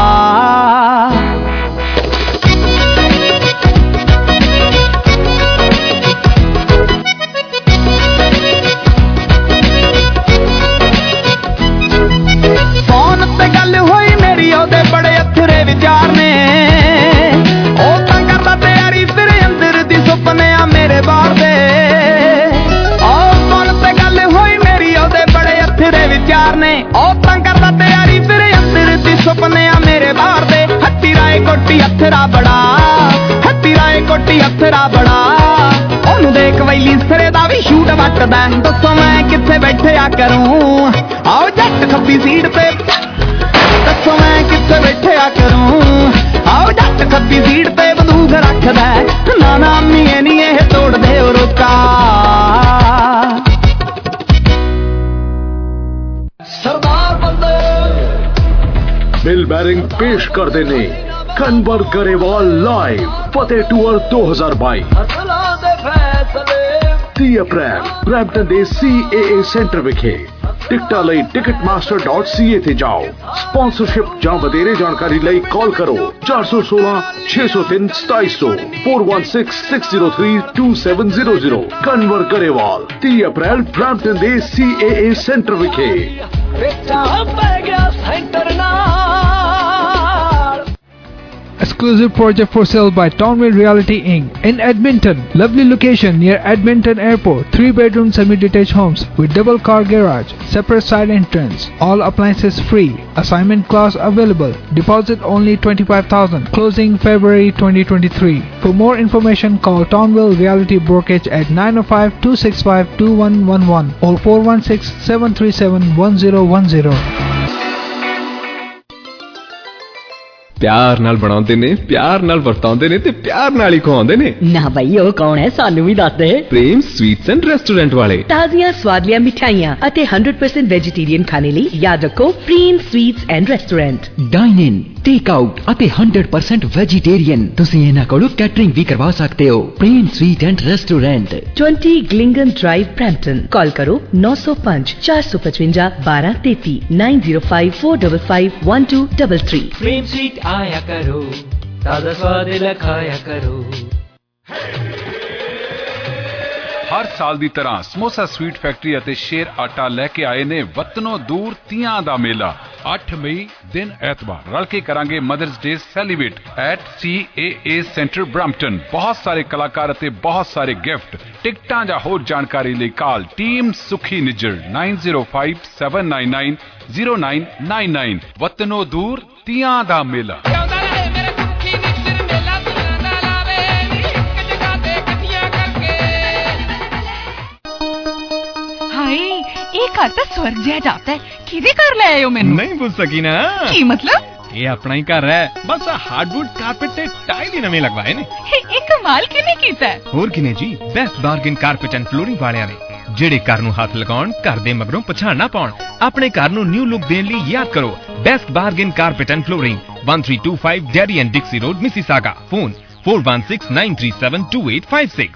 ਫੋਨ ਤੇ ਗੱਲ ਹੋਈ ਮੇਰੀ, ਉਹਦੇ ਬੜੇ ਅਥਰੇ ਵਿਚਾਰ ਨੇ। ਉਹ ਤਾਂ ਕਰਦਾ ਤਿਆਰੀ ਫਿਰ ਅੰਦਰ ਦੀ ਸੁਪਨੇ ਆ ਮੇਰੇ ਬਾਹਰ ਦੇ। ਵਿਚਾਰ ਨੇ ਉਹ ਤਾਂ ਕਰਦਾ ਤਿਆਰੀ ਫਿਰ ਅੰਦਰ ਦੀ ਸੁਪਨੇ ਆ ਮੇਰੇ ਬਾਹਰ ਦੇ। ਹੱਤੀ ਰਾਏ ਕੋਟੀ ਅਥਰਾ ਬੜਾ, ਹੱਤੀ ਰਾਏ ਕੋਟੀ ਅਥਰਾ ਬੜਾ। ਉਹਨੂੰ ਦੇਖ ਵੈਲੀ ਸਿਰੇ ਦਾ ਵੀ ਸ਼ੂਟ ਵੱਟਦਾ। ਦੱਸੋ ਮੈਂ ਕਿੱਥੇ ਬੈਠਿਆ ਕਰੂੰ, ਆਓ ਜੱਟ ਖੱਬੀ ਸੀਟ ਤੇ। ਦੱਸੋ ਮੈਂ ਕਿੱਥੇ ਬੈਠਿਆ ਕਰੂੰ, ਆਓ ਜੱਟ ਖੱਬੀ ਸੀਟ ਤੇ ਬੰਦੂਕ ਰੱਖਦਾ। ਨਾ ਮੀਏ ਨੀ ਇਹ ਤੋੜਦੇ ਓ ਰੋਕਾ। बिल बैरिंग पेश करते ने Kanwar Grewal live Fateh tour 2022 30 April Brampton दे CAA सेंटर विखे। टिकटां लई ticketmaster.ca ते जाओ। स्पॉन्सरशिप जां वधेरे जानकारी लई कॉल करो 416 603 2700 416 603 2700। कन्वर गरेवाल 30 अप्रैल ब्रैम्पटन दे CAA सेंटर विखे। Exclusive project for sale by Townway Realty Inc. in Edmonton. Lovely location near Edmonton Airport. 3-bedroom semi-detached homes with double car garage, separate side entrance. All appliances free. Assignment clause available. Deposit only $25,000. Closing February 2023. For more information, call Townwell Realty Brokerage at 905-265-2111 or 416-737-1010. ਪਿਆਰ ਨਾਲ ਬਣਾਉਂਦੇ ਨੇ, ਪਿਆਰ ਨਾਲ ਵਰਤਾਉਂਦੇ ਨੇ ਤੇ ਪਿਆਰ ਨਾਲ ਹੀ ਖਵਾਉਂਦੇ ਨੇ। ਨਾ ਬਈ ਉਹ ਕੌਣ ਹੈ, ਸਾਨੂੰ ਵੀ ਦੱਸ ਦੇ। ਪ੍ਰੇਮ ਸਵੀਟਸ ਐਂਡ ਰੈਸਟੋਰੈਂਟ ਵਾਲੇ। ਤਾਜ਼ੀਆਂ ਸਵਾਦਲੀਆਂ ਮਿਠਾਈਆਂ ਅਤੇ 100% ਵੈਜੀਟੇਰੀਅਨ ਖਾਣੇ ਲਈ ਯਾਦ ਰੱਖੋ Prem sweets and restaurant. Dine in, take out ਅਤੇ 100% ਵੈਜੀਟੇਰੀਅਨ। ਤੁਸੀਂ ਇਹਨਾਂ ਕੋਲੋਂ ਕੈਟਰਿੰਗ ਵੀ ਕਰਵਾ ਸਕਦੇ ਹੋ। ਪ੍ਰੇਮ ਸਵੀਟ ਐਂਡ ਰੈਸਟੋਰੈਂਟ, 20 ਗਲਿੰਗਨ ਡਰਾਈਵ, ਬ੍ਰੈਂਪਟਨ। ਕਾਲ ਕਰੋ 905 455 1233 905 455 1233। ਪ੍ਰੇਮ ਸਵੀਟ आया करो, ताजा स्वाद लखाया करो। हर साल दी तरह समोसा स्वीट फैक्ट्री ਅਤੇ ਸ਼ੇਰ ਆਟਾ ਲੈ ਕੇ ਆਏ ਨੇ ਵਤਨੋਂ ਦੂਰ ਤੀਆਂ ਦਾ ਮੇਲਾ। 8 ਮਈ ਦਿਨ ਐਤਵਾਰ ਰਲ ਕੇ ਕਰਾਂਗੇ mother's day celebrate at CAA centre Brampton. ਬਹੁਤ ਸਾਰੇ ਕਲਾਕਾਰ ਅਤੇ ਬਹੁਤ ਸਾਰੇ ਗਿਫਟ। ਟਿਕਟਾਂ ਜਾਂ ਹੋਰ ਜਾਣਕਾਰੀ ਲਈ ਕਾਲ ਟੀਮ ਸੁਖੀ ਨਿੱਜਰ 9057990999। ਵਤਨੋਂ ਦੂਰ ਤੀਆਂ ਦਾ ਮੇਲਾ। ਇਹ ਘਰ ਤਾਂ ਸਵਰਗ ਜਿਹਾ ਜਾਪਦਾ ਹੈ। ਕਿਹਦੇ ਘਰ ਲੈ ਆਇਓ ਮੈਨੂੰ? ਨਹੀਂ ਪੁੱਛ ਸਕੀ ਨਾ। ਕੀ ਮਤਲਬ? ਇਹ ਆਪਣਾ ਹੀ ਘਰ ਹੈ, ਬਸ ਹਾਰਡਵੁੱਡ ਕਾਰਪੇਟ ਤੇ ਟਾਈਲ ਹੀ ਨਵੇਂ ਲਗਵਾਏ ਨੇ। ਇਹ ਕਮਾਲ ਕਿਹਨੇ ਕੀਤਾ? ਹੋਰ ਕਿਨੇ ਜੀ, best bargain carpet and flooring ਵਾਲਿਆਂ ਨੇ, ਜਿਹੜੇ ਘਰ ਨੂੰ ਹੱਥ ਲਗਾਉਣ, ਘਰ ਦੇ ਮਗਰੋਂ ਪਛਾਣ ਨਾ ਪਾਉਣ। ਆਪਣੇ ਘਰ ਨੂੰ ਨਿਊ ਲੁੱਕ ਦੇਣ ਲਈ ਯਾਦ ਕਰੋ best bargain carpet and flooring, 1325 Derry and Dixie road, Mississauga. Phone 4169372856।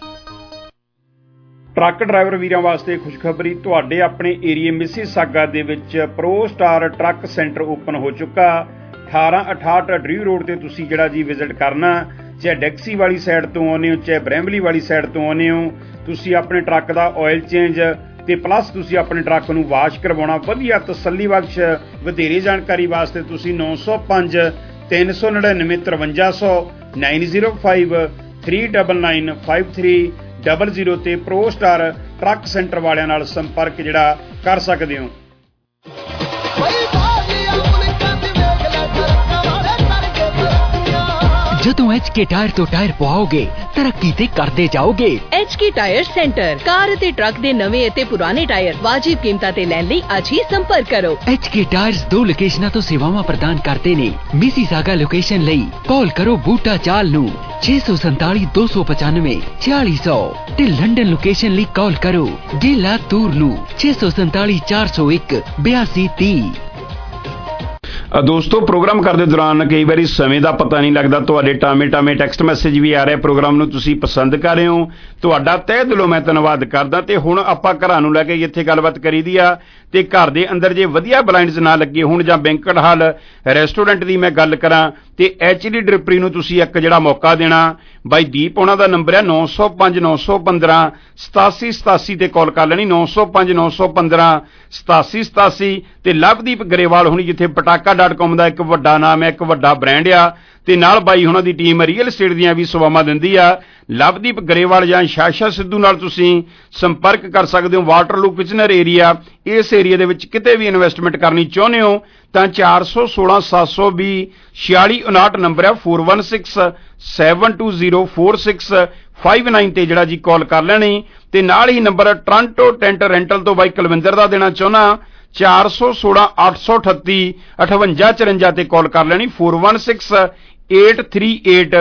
Truck driver ਵੀਰਾਂ ਵਾਸਤੇ ਖੁਸ਼ਖਬਰੀ, ਤੁਹਾਡੇ ਆਪਣੇ ਏਰੀਏ ਮਿਸੀਸਾਗਾ ਦੇ ਵਿੱਚ pro star truck centre open ਹੋ ਚੁੱਕਾ। 1868 ਡਰੀਵ ਰੋਡ ਤੇ ਤੁਸੀਂ ਜਿਹੜਾ ਜੀ ਵਿਜ਼ਿਟ ਕਰਨਾ, ਚਾਹੇ ਡੈਕਸੀ ਵਾਲੀ ਸਾਈਡ ਤੋਂ ਆਉਂਦੇ ਹੋ, ਚਾਹੇ ਬ੍ਰੈਂਬਲੀ ਵਾਲੀ ਸਾਈਡ ਤੋਂ ਆਉਂਦੇ ਹੋ। ਤੁਸੀਂ ਆਪਣੇ ਟਰੱਕ ਦਾ ਆਇਲ ਚੇਂਜ ਤੇ ਪਲੱਸ ਤੁਸੀਂ ਆਪਣੇ ਟਰੱਕ ਨੂੰ ਵਾਸ਼ ਕਰਵਾਉਣਾ ਵਧੀਆ ਤਸੱਲੀ ਬਖਸ਼। ਵਧੇਰੇ ਜਾਣਕਾਰੀ ਵਾਸਤੇ ਤੁਸੀਂ 905 399 5300 905 399 5300 ਤੇ ਪ੍ਰੋ ਸਟਾਰ ਟਰੱਕ ਸੈਂਟਰ ਵਾਲਿਆਂ ਨਾਲ ਸੰਪਰਕ ਜਿਹੜਾ ਕਰ ਸਕਦੇ ਹੋ। ਜਦੋਂ HK ਟਾਇਰ ਤੋਂ ਟਾਇਰ ਪਵਾਓਗੇ ਤਰੱਕੀ ਤੇ ਕਰਦੇ ਜਾਓਗੇ। HK ਟਾਇਰ ਸੈਂਟਰ, ਕਾਰ ਅਤੇ ਟਰੱਕ ਦੇ ਨਵੇਂ ਅਤੇ ਪੁਰਾਣੇ ਟਾਇਰ ਵਾਜਿਬ ਕੀਮਤਾਂ ਤੇ ਲੈਣ ਲਈ ਅੱਜ ਹੀ ਸੰਪਰਕ ਕਰੋ। HK ਟਾਇਰਸ 2 ਲੋਕੇਸ਼ਨਾਂ ਤੋਂ ਸੇਵਾਵਾਂ ਪ੍ਰਦਾਨ ਕਰਦੇ ਨੇ। ਮਿਸੀਸਾਗਾ ਲੋਕੇਸ਼ਨ ਲਈ ਕਾਲ ਕਰੋ ਬੂਟਾ ਚਾਲ ਨੂੰ 647 295 4600 ਤੇ ਲੰਡਨ ਲੋਕੇਸ਼ਨ ਲਈ ਕਾਲ ਕਰੋ ਗੇਲਾ ਤੂਰ ਨੂੰ 647 401 8230। ਦੋਸਤੋ, ਪ੍ਰੋਗਰਾਮ ਕਰਦੇ ਦੌਰਾਨ ਕਈ ਵਾਰੀ ਸਮੇਂ ਦਾ ਪਤਾ ਨਹੀਂ ਲੱਗਦਾ। ਤੁਹਾਡੇ ਟਾਵੇਂ ਟੈਕਸਟ ਮੈਸੇਜ ਵੀ ਆ ਰਹੇ, ਪ੍ਰੋਗਰਾਮ ਨੂੰ ਤੁਸੀਂ ਪਸੰਦ ਕਰ ਰਹੇ ਹੋ, ਤੁਹਾਡਾ ਤਹਿ ਦਿਲੋਂ ਮੈਂ ਧੰਨਵਾਦ ਕਰਦਾ। ਤੇ ਹੁਣ ਆਪਾਂ ਘਰਾਂ ਨੂੰ ਲੈ ਕੇ ਇੱਥੇ ਗੱਲਬਾਤ ਕਰੀਦੀ ਆ ਤੇ ਘਰ ਦੇ ਅੰਦਰ ਜੇ ਵਧੀਆ ਬਲਾਈਂਡਸ ਨਾ ਲੱਗੇ ਹੋਣ ਜਾਂ ਬੈਂਕਟ ਹਾਲ ਰੈਸਟੋਰੈਂਟ ਦੀ ਮੈਂ ਗੱਲ ਕਰਾਂ ਤੇ HD ਡ੍ਰਿਪਰੀ ਨੂੰ ਤੁਸੀਂ ਇੱਕ ਜਿਹੜਾ ਮੌਕਾ ਦੇਣਾ। ਬਾਈ ਦੀਪ ਉਹਨਾਂ ਦਾ ਨੰਬਰ ਹੈ 905 915 8787 ਤੇ ਕਾਲ ਕਰ ਲੈਣੀ 905 915 8787। ਤੇ ਲਵਦੀਪ ਗਰੇਵਾਲ ਹੁਣੀ ਜਿੱਥੇ ਪਟਾਕਾ.com ਦਾ ਇੱਕ ਵੱਡਾ ਨਾਮ ਹੈ, ਇੱਕ ਵੱਡਾ ਬ੍ਰਾਂਡ ਆ ਤੇ ਨਾਲ ਬਾਈ ਉਹਨਾਂ ਦੀ ਟੀਮ ਰੀਅਲ estate ਦੀਆਂ ਵੀ ਸੇਵਾਵਾਂ ਦਿੰਦੀ ਆ। ਲਵਦੀਪ ਗਰੇਵਾਲ ਜਾਂ ਸ਼ਾਸ਼ਾ ਸਿੱਧੂ ਨਾਲ ਤੁਸੀਂ ਸੰਪਰਕ ਕਰ ਸਕਦੇ ਹੋ। ਵਾਟਰਲੂ ਕਿਚਨਰ ਏਰੀਆ, ਇਸ ਏਰੀਆ ਦੇ ਵਿੱਚ ਕਿਤੇ ਵੀ ਇਨਵੈਸਟਮੈਂਟ ਕਰਨੀ ਚਾਹੁੰਦੇ ਹੋ ਤਾਂ 416 720 4659 ਨੰਬਰ ਹੈ 416 720 4659 ਤੇ ਜਿਹੜਾ ਜੀ ਕਾਲ ਕਰ ਲੈਣੀ। ਤੇ ਨਾਲ ਹੀ ਨੰਬਰ ਟੋਰਾਂਟੋ ਟੈਂਟ ਰੈਂਟਲ ਤੋਂ ਬਾਈ ਕੁਲਵਿੰਦਰ ਦਾ ਦੇਣਾ ਚਾਹੁੰਦਾ 416 838 5854 ਤੇ ਕਾਲ ਕਰ ਲੈਣੀ 416 838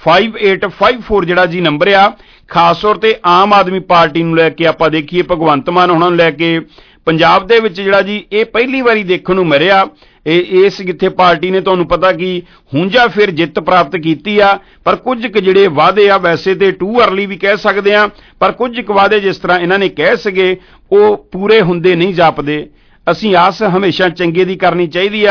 5854 ਜਿਹੜਾ ਜੀ ਨੰਬਰ ਆ। ਖਾਸ ਤੌਰ ਤੇ ਆਮ ਆਦਮੀ ਪਾਰਟੀ ਨੂੰ ਲੈ ਕੇ ਆਪਾਂ ਦੇਖੀਏ, ਭਗਵੰਤ ਮਾਨ ਉਹਨਾਂ ਨੂੰ ਲੈ ਕੇ ਪੰਜਾਬ ਦੇ ਵਿੱਚ ਜਿਹੜਾ ਜੀ ਇਹ ਪਹਿਲੀ ਵਾਰੀ ਦੇਖਣ ਨੂੰ ਮਿਲਿਆ। ਇਸ ਜਿੱਥੇ ਪਾਰਟੀ ਨੇ ਤੁਹਾਨੂੰ ਪਤਾ ਕਿ ਹੁੰਜਾ ਫਿਰ ਜਿੱਤ ਪ੍ਰਾਪਤ ਕੀਤੀ ਆ, ਪਰ ਕੁਝ ਕੁ ਜਿਹੜੇ ਵਾਅਦੇ ਆ ਵੈਸੇ ਤੇ ਟੂ ਅਰਲੀ ਵੀ ਕਹਿ ਸਕਦੇ ਆ, ਪਰ ਕੁਝ ਕੁ ਵਾਅਦੇ ਜਿਸ ਤਰ੍ਹਾਂ ਇਹਨਾਂ ਨੇ ਕਹਿ ਸਕੇ ਉਹ ਪੂਰੇ ਹੁੰਦੇ ਨਹੀਂ ਜਾਪਦੇ। ਅਸੀਂ ਆਸ ਹਮੇਸ਼ਾ ਚੰਗੇ ਦੀ ਕਰਨੀ ਚਾਹੀਦੀ ਆ,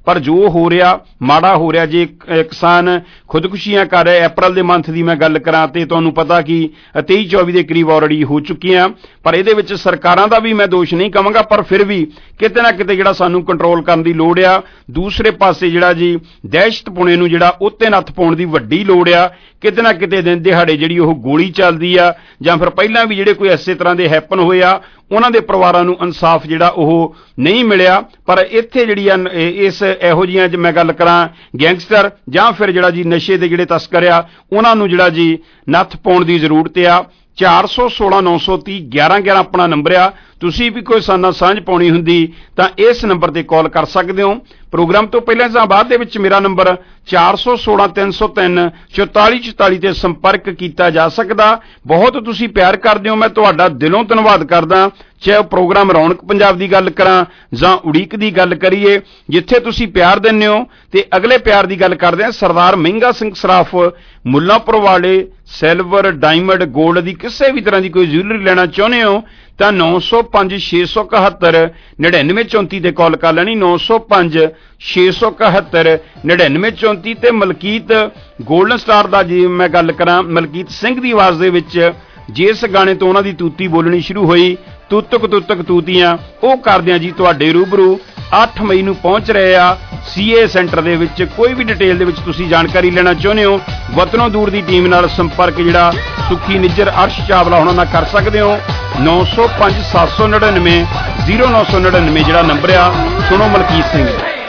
ਪਰ ਜੋ ਹੋ ਰਿਹਾ ਮਾੜਾ ਹੋ ਰਿਹਾ। ਜੇ ਕਿਸਾਨ ਖੁਦਕੁਸ਼ੀਆਂ ਕਰ ਰਿਹਾ, ਅਪ੍ਰੈਲ ਦੇ ਮੰਥ ਦੀ ਮੈਂ ਗੱਲ ਕਰਾਂ ਤੇ ਤੁਹਾਨੂੰ ਪਤਾ ਕਿ 23-24 ਦੇ ਕਰੀਬ ਆਲਰੇਡੀ ਹੋ ਚੁੱਕੀਆਂ, ਪਰ ਇਹਦੇ ਵਿੱਚ ਸਰਕਾਰਾਂ ਦਾ ਵੀ ਮੈਂ ਦੋਸ਼ ਨਹੀਂ ਕਵਾਂਗਾ, ਪਰ ਫਿਰ ਵੀ ਕਿਤੇ ਨਾ ਕਿਤੇ ਜਿਹੜਾ ਸਾਨੂੰ ਕੰਟਰੋਲ ਕਰਨ ਦੀ ਲੋੜ ਆ। ਦੂਸਰੇ ਪਾਸੇ ਜਿਹੜਾ ਜੀ ਦਹਿਸ਼ਤਪੁਣੇ ਨੂੰ ਜਿਹੜਾ ਉੱਤੇ ਨੱਥ ਪਾਉਣ ਦੀ ਵੱਡੀ ਲੋੜ ਆ। ਕਿਤੇ ਨਾ ਕਿਤੇ ਦਿਨ ਦਿਹਾੜੇ ਜਿਹੜੀ ਉਹ ਗੋਲੀ ਚੱਲਦੀ ਆ, ਜਾਂ ਫਿਰ ਪਹਿਲਾਂ ਵੀ ਜਿਹੜੇ ਕੋਈ ਇਸੇ ਤਰ੍ਹਾਂ ਦੇ ਹੈਪਨ ਹੋਏ ਆ ਉਹਨਾਂ ਦੇ ਪਰਿਵਾਰਾਂ ਨੂੰ ਇਨਸਾਫ ਜਿਹੜਾ ਉਹ ਨਹੀਂ ਮਿਲਿਆ। ਪਰ ਇੱਥੇ ਜਿਹੜੀ ਆ ਇਸ ਇਹੋ ਜਿਹੀਆਂ ਜੇ ਮੈਂ ਗੱਲ ਕਰਾਂ ਗੈਂਗਸਟਰ ਜਾਂ ਫਿਰ ਜਿਹੜਾ ਜੀ ਨਸ਼ੇ ਦੇ ਜਿਹੜੇ ਤਸਕਰ ਆ ਉਹਨਾਂ ਨੂੰ ਜਿਹੜਾ ਜੀ ਨੱਥ ਪਾਉਣ ਦੀ ਜ਼ਰੂਰਤ ਆ। 416 930 1111 ਆਪਣਾ ਨੰਬਰ ਆ। ਤੁਸੀਂ ਵੀ ਕੋਈ ਸਾਨਾ ਸਾਂਝ ਪਾਉਣੀ ਹੁੰਦੀ ਤਾਂ ਇਸ ਨੰਬਰ ਤੇ ਕਾਲ ਕਰ ਸਕਦੇ ਹੋ। ਪ੍ਰੋਗਰਾਮ ਤੋਂ ਪਹਿਲਾਂ ਜਾਂ ਬਾਅਦ ਦੇ ਵਿੱਚ ਮੇਰਾ ਨੰਬਰ 416 303 44 44 ਤੇ ਸੰਪਰਕ ਕੀਤਾ ਜਾ ਸਕਦਾ। ਬਹੁਤ ਤੁਸੀਂ ਪਿਆਰ ਕਰਦੇ ਹੋ, ਮੈਂ ਤੁਹਾਡਾ ਦਿਲੋਂ ਧੰਨਵਾਦ ਕਰਦਾ। ਚਾਹੇ ਪ੍ਰੋਗਰਾਮ ਰੌਣਕ ਪੰਜਾਬ ਦੀ ਗੱਲ ਕਰਾਂ ਜਾਂ ਉਡੀਕ ਦੀ ਗੱਲ ਕਰੀਏ, ਜਿੱਥੇ ਤੁਸੀਂ ਪਿਆਰ ਦਿੰਦੇ ਹੋ। ਤੇ ਅਗਲੇ ਪਿਆਰ ਦੀ ਗੱਲ ਕਰਦੇ ਹਾਂ ਸਰਦਾਰ ਮਹਿੰਗਾ ਸਿੰਘ ਸਰਾਫ ਮੁੱਲਾਂਪੁਰ ਵਾਲੇ ਸਿਲਵਰ ਡਾਇਮੰਡ 골ਡ ਦੀ ਕਿਸੇ ਵੀ ਤਰ੍ਹਾਂ ਦੀ ਕੋਈ ਜੁਐਲਰੀ ਲੈਣਾ ਚਾਹੁੰਦੇ ਹੋ ਤਾਂ 905 671 9934 ਤੇ ਕਾਲ ਕਰ ਲੈਣੀ। 905 671 9934 ਤੇ ਮਲਕੀਤ 골ਡਨ ਸਟਾਰ ਦਾ ਜੇ ਮੈਂ ਗੱਲ ਕਰਾਂ ਮਲਕੀਤ ਸਿੰਘ ਦੀ ਆਵਾਜ਼ ਦੇ ਵਿੱਚ ਜਿਸ ਗਾਣੇ ਤੋਂ ਉਹਨਾਂ ਦੀ ਤੂਤੀ ਬੋਲਣੀ ਸ਼ੁਰੂ ਹੋਈ, ਤੂਤਕ ਤੂਤਕ ਤੂਤੀਆਂ, ਉਹ ਕਰਦਿਆਂ ਜੀ ਤੁਹਾਡੇ ਰੂਬਰੂ 8 ਮਈ ਨੂੰ ਪਹੁੰਚ ਰਹੇ ਆ CA ਸੈਂਟਰ ਦੇ ਵਿੱਚ। ਕੋਈ ਵੀ ਡਿਟੇਲ ਦੇ ਵਿੱਚ ਤੁਸੀਂ ਜਾਣਕਾਰੀ ਲੈਣਾ ਚਾਹੁੰਦੇ ਹੋ ਵਤਨੋਂ ਦੂਰ ਦੀ ਟੀਮ ਨਾਲ ਸੰਪਰਕ ਜਿਹੜਾ ਸੁੱਖੀ ਨਿੱਜਰ ਅਰਸ਼ ਚਾਵਲਾ ਉਹਨਾਂ ਨਾਲ ਕਰ ਸਕਦੇ ਹੋ। 905 799 0999 ਜਿਹੜਾ ਨੰਬਰ ਆ। ਸੁਣੋ Malkit Singh.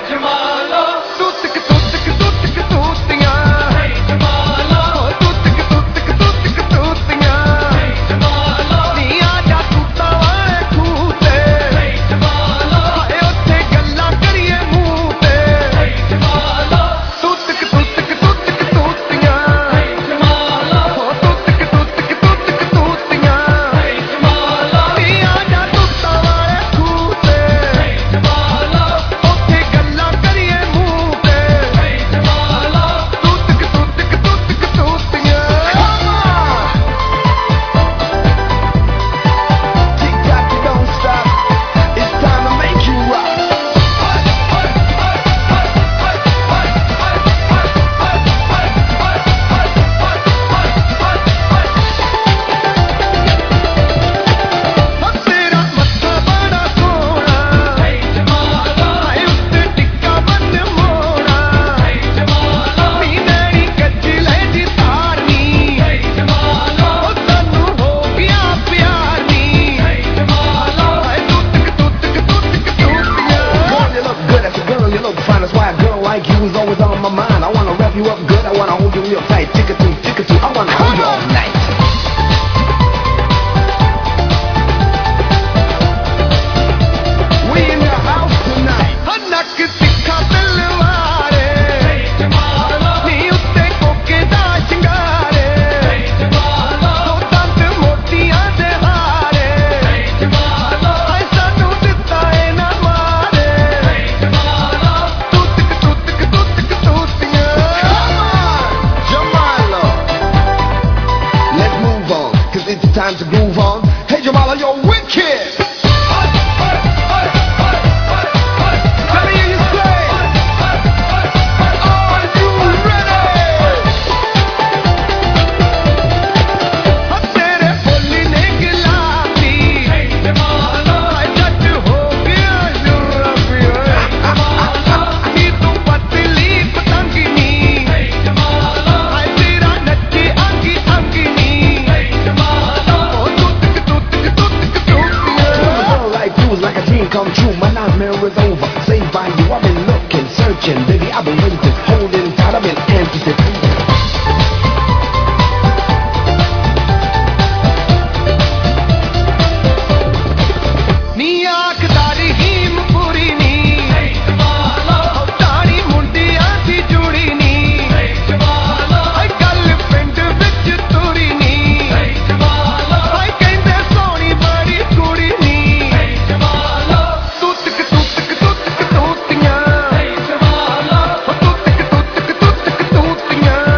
Time to groove on. Hey Jamala, you're wicked. Let me hear you say, are you ready? तेरे बोलने की लाती, hey Jamala, जट हो गया यूरोपियन। कि तू पतली पतंगनी, hey Jamala, तेरा नच्चे अंगी अंगनी, hey Jamala। Like a dream come true, my nightmare is over. Saved by you, I've been looking, searching, baby, I've been waiting, holding tight, I've been anticipating. नी आखदारी हीम पूरी नी, hey Jamala, तारी मुंडिया दी जुड़ी नी, hey Jamala, आई गल पिंड विच तुरी नी, hey Jamala, आई कहंदे सोनी बड़ी कुड़ी नी। तूतियां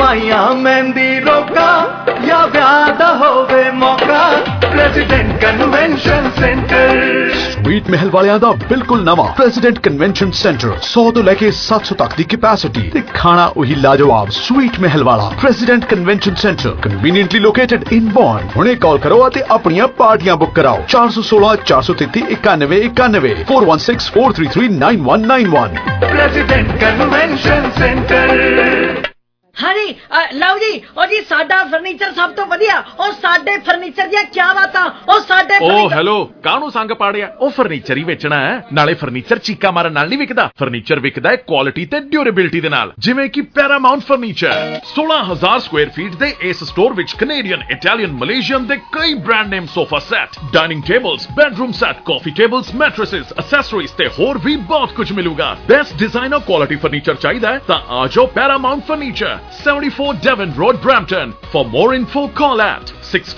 ਹਲਵਾਈਆਂ ਮਹਿੰਦੀ ਰੋਕਾ ਜਾਂ ਵਿਆਹ ਦਾ ਹੋਵੇ ਮੌਕਾ president convention centre sweet Mahal ਵਾਲਿਆਂ ਦਾ ਬਿਲਕੁਲ ਨਵਾਂ ਪ੍ਰੈਜ਼ੀਡੈਂਟ ਕਨਵੈਨਸ਼ਨ ਸੈਂਟਰ 100 ਤੋਂ ਲੈ ਕੇ 700 ਤੱਕ ਦੀ ਕੈਪੈਸਿਟੀ ਤੇ ਖਾਣਾ ਉਹੀ ਲਾਜਵਾਬ ਸਵੀਟ ਮਹਿਲ ਵਾਲਾ president convention centre conveniently located in Vaughan. ਹੁਣੇ ਕਾਲ ਕਰੋ ਅਤੇ ਆਪਣੀਆਂ ਪਾਰਟੀਆਂ ਬੁੱਕ ਕਰਾਓ 416 433 9191 416 433 9191। President convention centre. ਹਾਂਜੀ ਲਓ ਜੀ ਉਹ ਜੀ ਸਾਡਾ ਫਰਨੀਚਰ ਸਭ ਤੋਂ ਵਧੀਆ ਉਹ ਸਾਡੇ ਫਰਨੀਚਰ ਦੀਆਂ ਕੀ ਬਾਤਾਂ ਉਹ ਸਾਡੇ ਓ ਹੈਲੋ ਕਾਹਨੂੰ ਸੰਗ ਪਾੜਿਆ ਉਹ ਫਰਨੀਚਰ ਹੀ ਵੇਚਣਾ ਹੈ ਨਾਲੇ ਫਰਨੀਚਰ ਚੀਕਾ ਮਾਰਨ ਨਾਲ ਨਹੀਂ ਵਿਕਦਾ ਫਰਨੀਚਰ ਵਿਕਦਾ ਹੈ ਕੁਆਲਿਟੀ ਤੇ ਡਿਊਰੇਬਿਲਿਟੀ ਦੇ ਨਾਲ ਜਿਵੇਂ ਕਿ ਪੈਰਾਮਾਉਂਟ ਫਰਨੀਚਰ 16000 ਸਕੁਆਇਰ ਫੀਟ ਦੇ ਇਸ ਸਟੋਰ ਵਿੱਚ ਕੈਨੇਡੀਅਨ ਇਟਾਲੀਅਨ ਮਲੇਸ਼ੀਅਨ ਦੇ ਕਈ brand name sofa set dining tables bedroom set coffee tables mattresses accessories ਤੇ ਹੋਰ ਵੀ ਬਹੁਤ ਕੁਝ ਮਿਲੂਗਾ ਬੈਸਟ ਡਿਜ਼ਾਈਨਰ ਕੁਆਲਿਟੀ ਫਰਨੀਚਰ ਚਾਹੀਦਾ ਹੈ ਤਾਂ ਆ ਜਾਓ Paramount furniture 74 Devon Road, Brampton. For more info, call at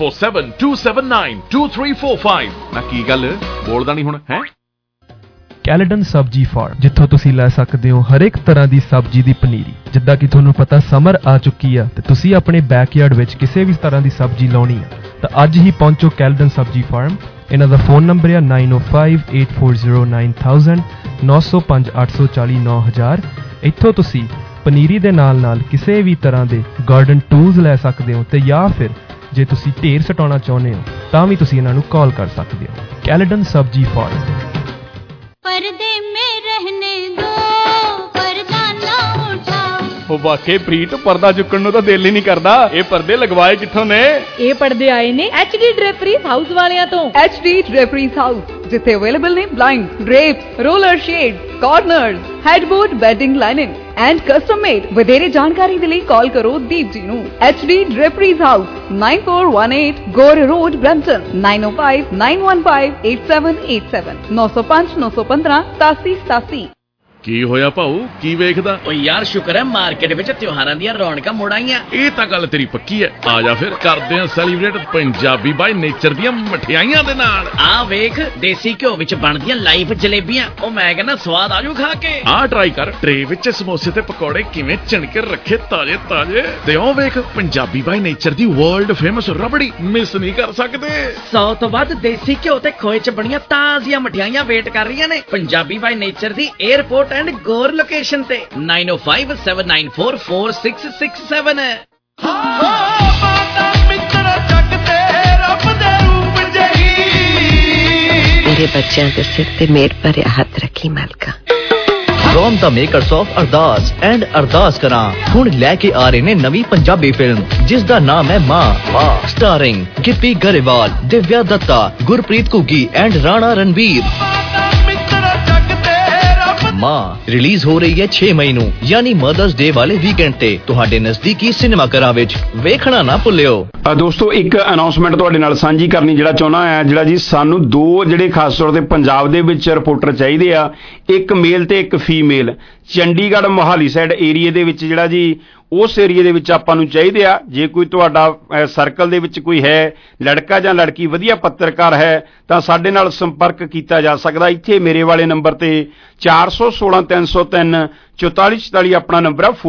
647-279-2345. ਮੈਂ ਕੀ ਗੱਲ ਬੋਲਦਾ ਨਹੀਂ ਹੁਣ ਹੈ ਕੈਲੇਡਨ ਸਬਜ਼ੀ ਫਾਰਮ ਜਿੱਥੋਂ ਤੁਸੀਂ ਲੈ ਸਕਦੇ ਹੋ ਹਰ ਇੱਕ ਤਰ੍ਹਾਂ ਦੀ ਸਬਜ਼ੀ ਦੀ ਪਨੀਰੀ ਜਿੱਦਾਂ ਕਿ ਤੁਹਾਨੂੰ ਪਤਾ ਸਮਰ ਆ ਚੁੱਕੀ ਆ ਤੇ ਤੁਸੀਂ ਆਪਣੇ ਬੈਕਯਾਰਡ ਵਿੱਚ ਕਿਸੇ ਵੀ ਤਰ੍ਹਾਂ ਦੀ ਸਬਜ਼ੀ ਲਾਉਣੀ ਆ ਤਾਂ ਅੱਜ ਹੀ ਪਹੁੰਚੋ ਕੈਲੇਡਨ ਸਬਜ਼ੀ ਫਾਰਮ ਇਹਨਾਂ ਦਾ ਫੋਨ ਨੰਬਰ ਹੈ 9058409000 9058409000 ਇੱਥੋਂ ਤੁਸੀਂ ਪਨੀਰੀ ਦੇ ਨਾਲ ਕਿਸੇ ਵੀ ਤਰ੍ਹਾਂ ਦੇ ਗਾਰਡਨ ਟੂਲਸ ਲੈ ਸਕਦੇ ਹੋ ਤੇ ਜਾਂ ਫਿਰ ਜੇ ਤੁਸੀਂ ਢੇਰ ਸਟਾਉਣਾ ਚਾਹੁੰਦੇ ਹੋ ਤਾਂ ਵੀ ਤੁਸੀਂ ਇਹਨਾਂ ਨੂੰ ਕਾਲ ਕਰ ਸਕਦੇ ਹੋ ਕੈਲੇਡਨ ਸਬਜ਼ੀ ਫਾਰਮ। पर्दे में रहने दो पर्दा ना उठाओ ਉਹ ਵਾਕਈ ਪ੍ਰੀਤ ਪਰਦਾ ਚੁੱਕਣ ਨੂੰ ਤਾਂ ਦਿਲ ਹੀ ਨਹੀਂ ਕਰਦਾ ਇਹ ਪਰਦੇ ਲਗਵਾਏ ਕਿੱਥੋਂ ਨੇ ਇਹ ਪਰਦੇ ਆਏ ਨੇ HD ਡ੍ਰੇਪਰੀਜ਼ ਹਾਊਸ ਵਾਲਿਆਂ ਤੋਂ HD ਡ੍ਰੇਪਰੀਜ਼ ਹਾਊਸ ਜਿੱਥੇ ਅਵੇਲੇਬਲ ਨੇ blind drapes roller shade corners headboard bedding lining and custom made ਵਧੇਰੇ ਜਾਣਕਾਰੀ ਦੇ ਲਈ ਕਾਲ ਕਰੋ ਦੀਪ ਜੀ ਨੂੰ HD draperies house 9418 Gore road Brampton 9059158787 905 915 8787। ਕੀ ਹੋਇਆ ਭਾਊ ਕੀ ਵੇਖਦਾ ਓ ਯਾਰ ਸ਼ੁਕਰ ਹੈ ਮਾਰਕੀਟ ਵਿੱਚ ਤਿਉਹਾਰਾਂ ਦੀਆਂ ਰੌਣਕਾਂ ਮੁੜ ਆਈਆਂ ਇਹ ਤਾਂ ਗੱਲ ਤੇਰੀ ਪੱਕੀ ਹੈ ਆ ਜਾ ਫਿਰ ਕਰਦੇ ਹਾਂ ਸੈਲੀਬ੍ਰੇਟ ਪੰਜਾਬੀ ਬਾਈ ਨੇਚਰ ਦੀਆਂ ਮਠਿਆਈਆਂ ਦੇ ਨਾਲ ਆ ਵੇਖ ਦੇਸੀ ਘਿਓ ਵਿੱਚ ਬਣਦੀਆਂ ਲਾਈਵ ਜਲੇਬੀਆਂ ਉਹ ਮੈਂ ਕਹਿੰਦਾ ਸਵਾਦ ਆਜੂ ਖਾ ਕੇ ਆ ਟਰਾਈ ਕਰ ਟਰੇ ਵਿੱਚ ਸਮੋਸੇ ਤੇ ਪਕੌੜੇ ਕਿਵੇਂ ਚਿਣਕੇ ਰੱਖੇ ਤਾਜ਼ੇ ਤਾਜ਼ੇ ਤੇ ਉਹ ਵੇਖ ਪੰਜਾਬੀ ਬਾਈ ਨੇਚਰ ਦੀ ਵਰਲਡ ਫੇਮਸ ਰਬੜੀ ਮਿਸ ਨਹੀਂ ਕਰ ਸਕਦੇ 100 ਤੋਂ ਵੱਧ ਦੇਸੀ ਘਿਓ ਤੇ ਖੋਏ ਚ ਬਣੀਆਂ ਤਾਜ਼ੀਆਂ ਮਠਿਆਈਆਂ ਵੇਟ ਕਰ ਰਹੀਆਂ ਨੇ ਪੰਜਾਬੀ ਬਾਈ ਨੇਚਰ ਦੀ 에ਅਰਪੋਰਟ ਐਂਡ ਗੋਰ ਲੋਕੇਸ਼ਨ ਤੇ 9057944667 ਹੈ ਮੇਰੇ ਬੱਚਿਆਂ ਦੇ ਸਿਰ ਤੇ ਮੇਰ ਭਰਿਆ ਹੱਥ ਰੱਖੀ ਮਾਲਕਾ From the makers of Ardaas and Ardaas Karaan ਹੁਣ ਲੈ ਕੇ ਆ ਰਹੇ ਨੇ ਨਵੀਂ ਪੰਜਾਬੀ ਫਿਲਮ ਜਿਸ ਦਾ ਨਾਮ ਹੈ Maa starring Gippy Grewal Divya Dutta Gurpreet Ghuggi and Rana Ranveer Maa release ਹੋ ਰਹੀ ਹੈ 6 ਮਈ ਨੂੰ ਯਾਨੀ ਮਦਰਸ ਡੇ ਵਾਲੇ ਵੀਕਐਂਡ ਤੇ ਤੁਹਾਡੇ ਨਜ਼ਦੀਕੀ ਸਿਨੇਮਾ ਘਰਾਂ ਵਿੱਚ ਵੇਖਣਾ ਨਾ ਭੁੱਲਿਓ। ਦੋਸਤੋ ਇੱਕ ਅਨਾਉਂਸਮੈਂਟ ਤੁਹਾਡੇ ਨਾਲ ਸਾਂਝੀ ਕਰਨੀ ਜਿਹੜਾ ਚਾਹੁੰਦਾ ਹੈ ਜਿਹੜਾ ਜੀ ਸਾਨੂੰ ਦੋ ਜਿਹੜੇ ਖਾਸ ਤੌਰ ਤੇ ਪੰਜਾਬ ਦੇ ਵਿੱਚ ਰਿਪੋਰਟਰ ਚਾਹੀਦੇ ਆ ਇੱਕ ਮੇਲ ਤੇ ਇੱਕ ਫੀਮੇਲ ਚੰਡੀਗੜ੍ਹ ਮੋਹਾਲੀ ਸਾਈਡ ਏਰੀਏ ਦੇ ਵਿੱਚ ਜਿਹੜਾ ਜੀ ਉਸ ਏਰੀਏ ਦੇ ਵਿੱਚ ਆਪਾਂ ਨੂੰ ਚਾਹੀਦੇ ਆ ਜੇ ਕੋਈ ਤੁਹਾਡਾ ਸਰਕਲ ਦੇ ਵਿੱਚ ਕੋਈ ਹੈ ਲੜਕਾ ਜਾਂ ਲੜਕੀ ਵਧੀਆ ਪੱਤਰਕਾਰ ਹੈ ਤਾਂ ਸਾਡੇ ਨਾਲ ਸੰਪਰਕ ਕੀਤਾ ਜਾ ਸਕਦਾ ਇੱਥੇ ਮੇਰੇ ਵਾਲੇ ਨੰਬਰ ਤੇ 416303 4444 ਆਪਣਾ ਨੰਬਰ ਹੈ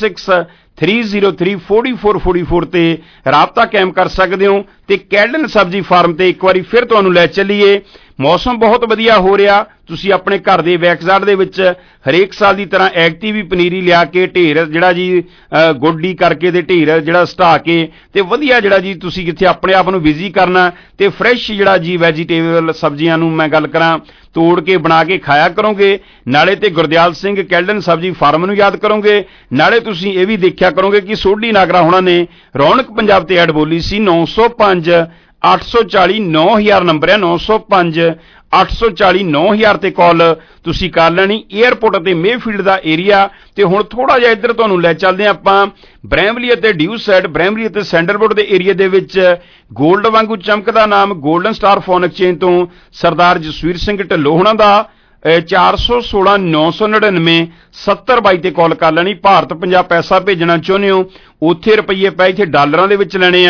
4163034444 ਤੇ ਰਾਬਤਾ ਕਾਇਮ ਕਰ ਸਕਦੇ ਹੋ ਤੇ ਕੈਲਡਨ ਸਬਜ਼ੀ ਫਾਰਮ ਤੇ ਇੱਕ ਵਾਰੀ ਫਿਰ ਤੁਹਾਨੂੰ ਲੈ ਚੱਲੀਏ ਮੌਸਮ ਬਹੁਤ ਵਧੀਆ ਹੋ ਰਿਹਾ ਤੁਸੀਂ ਆਪਣੇ ਘਰ ਦੇ ਬੈਕਯਾਰਡ ਦੇ ਵਿੱਚ ਹਰੇਕ ਸਾਲ ਦੀ ਤਰ੍ਹਾਂ ਐਕਟਿਵ ਪਨੀਰੀ ਲਿਆ ਕੇ ਢੇਰ ਜਿਹੜਾ ਜੀ ਗੋਡੀ ਕਰਕੇ ਤੇ ਢੇਰ ਜਿਹੜਾ ਸਟਾ ਕੇ ਤੇ ਵਧੀਆ ਜਿਹੜਾ ਜੀ ਤੁਸੀਂ ਕਿੱਥੇ ਆਪਣੇ ਆਪ ਨੂੰ ਬਿਜ਼ੀ ਕਰਨਾ ਤੇ ਫਰੈਸ਼ ਜਿਹੜਾ ਜੀ ਵੈਜੀਟੇਬਲ ਸਬਜ਼ੀਆਂ ਨੂੰ ਮੈਂ ਗੱਲ ਕਰਾਂ ਤੋੜ ਕੇ ਬਣਾ ਕੇ ਖਾਇਆ ਕਰੋਗੇ ਨਾਲੇ ਤੇ ਗੁਰਦਿਆਲ ਸਿੰਘ ਕੈਲਡਨ ਸਬਜ਼ੀ ਫਾਰਮ ਨੂੰ ਯਾਦ ਕਰੋਗੇ ਨਾਲੇ ਤੁਸੀਂ ਇਹ ਵੀ ਦੇਖਿਆ ਕਰੋਗੇ ਕਿ ਸੋਢੀ ਨਾਗਰਾ ਹੋਣਾ ਨੇ ਰੌਣਕ ਪੰਜਾਬ ਤੇ ਐਡ ਬੋਲੀ ਸੀ 905 840 9000 ਨੰਬਰ ਹੈ 905 840 9000 ਤੇ ਕਾਲ ਤੁਸੀਂ ਕਰ ਲੈਣੀ 에ਅਰਪੋਰਟ ਅਤੇ ਮੇਫੀਲਡ ਦਾ ਏਰੀਆ ਤੇ ਹੁਣ ਥੋੜਾ ਜਿਹਾ ਇੱਧਰ ਤੁਹਾਨੂੰ ਲੈ ਚੱਲਦੇ ਆਪਾਂ ਬ੍ਰੈਮਲੀ ਅਤੇ ਡਿਊ ਸਾਈਡ ਬ੍ਰੈਮਲੀ ਅਤੇ ਸੈਂਡਲਵੁੱਡ ਦੇ ਏਰੀਆ ਦੇ ਵਿੱਚ ਗੋਲਡ ਵਾਂਗੂ ਚਮਕਦਾ ਨਾਮ ਗੋਲਡਨ ਸਟਾਰ ਫੋਨ ਐਕਸਚੇਂਜ ਤੋਂ ਸਰਦਾਰ ਜਸਵੀਰ ਸਿੰਘ ਢਿੱਲੋਂ ਹੋਣਾ ਦਾ 416 999 7022 ਤੇ ਕਾਲ ਕਰ ਲੈਣੀ ਭਾਰਤ ਪੰਜਾਬ ਪੈਸਾ ਭੇਜਣਾ ਚਾਹੁੰਦੇ ਹੋ ਉੱਥੇ ਰੁਪਈਏ ਪਏ ਇੱਥੇ ਡਾਲਰਾਂ ਦੇ ਵਿੱਚ ਲੈਣੇ ਆ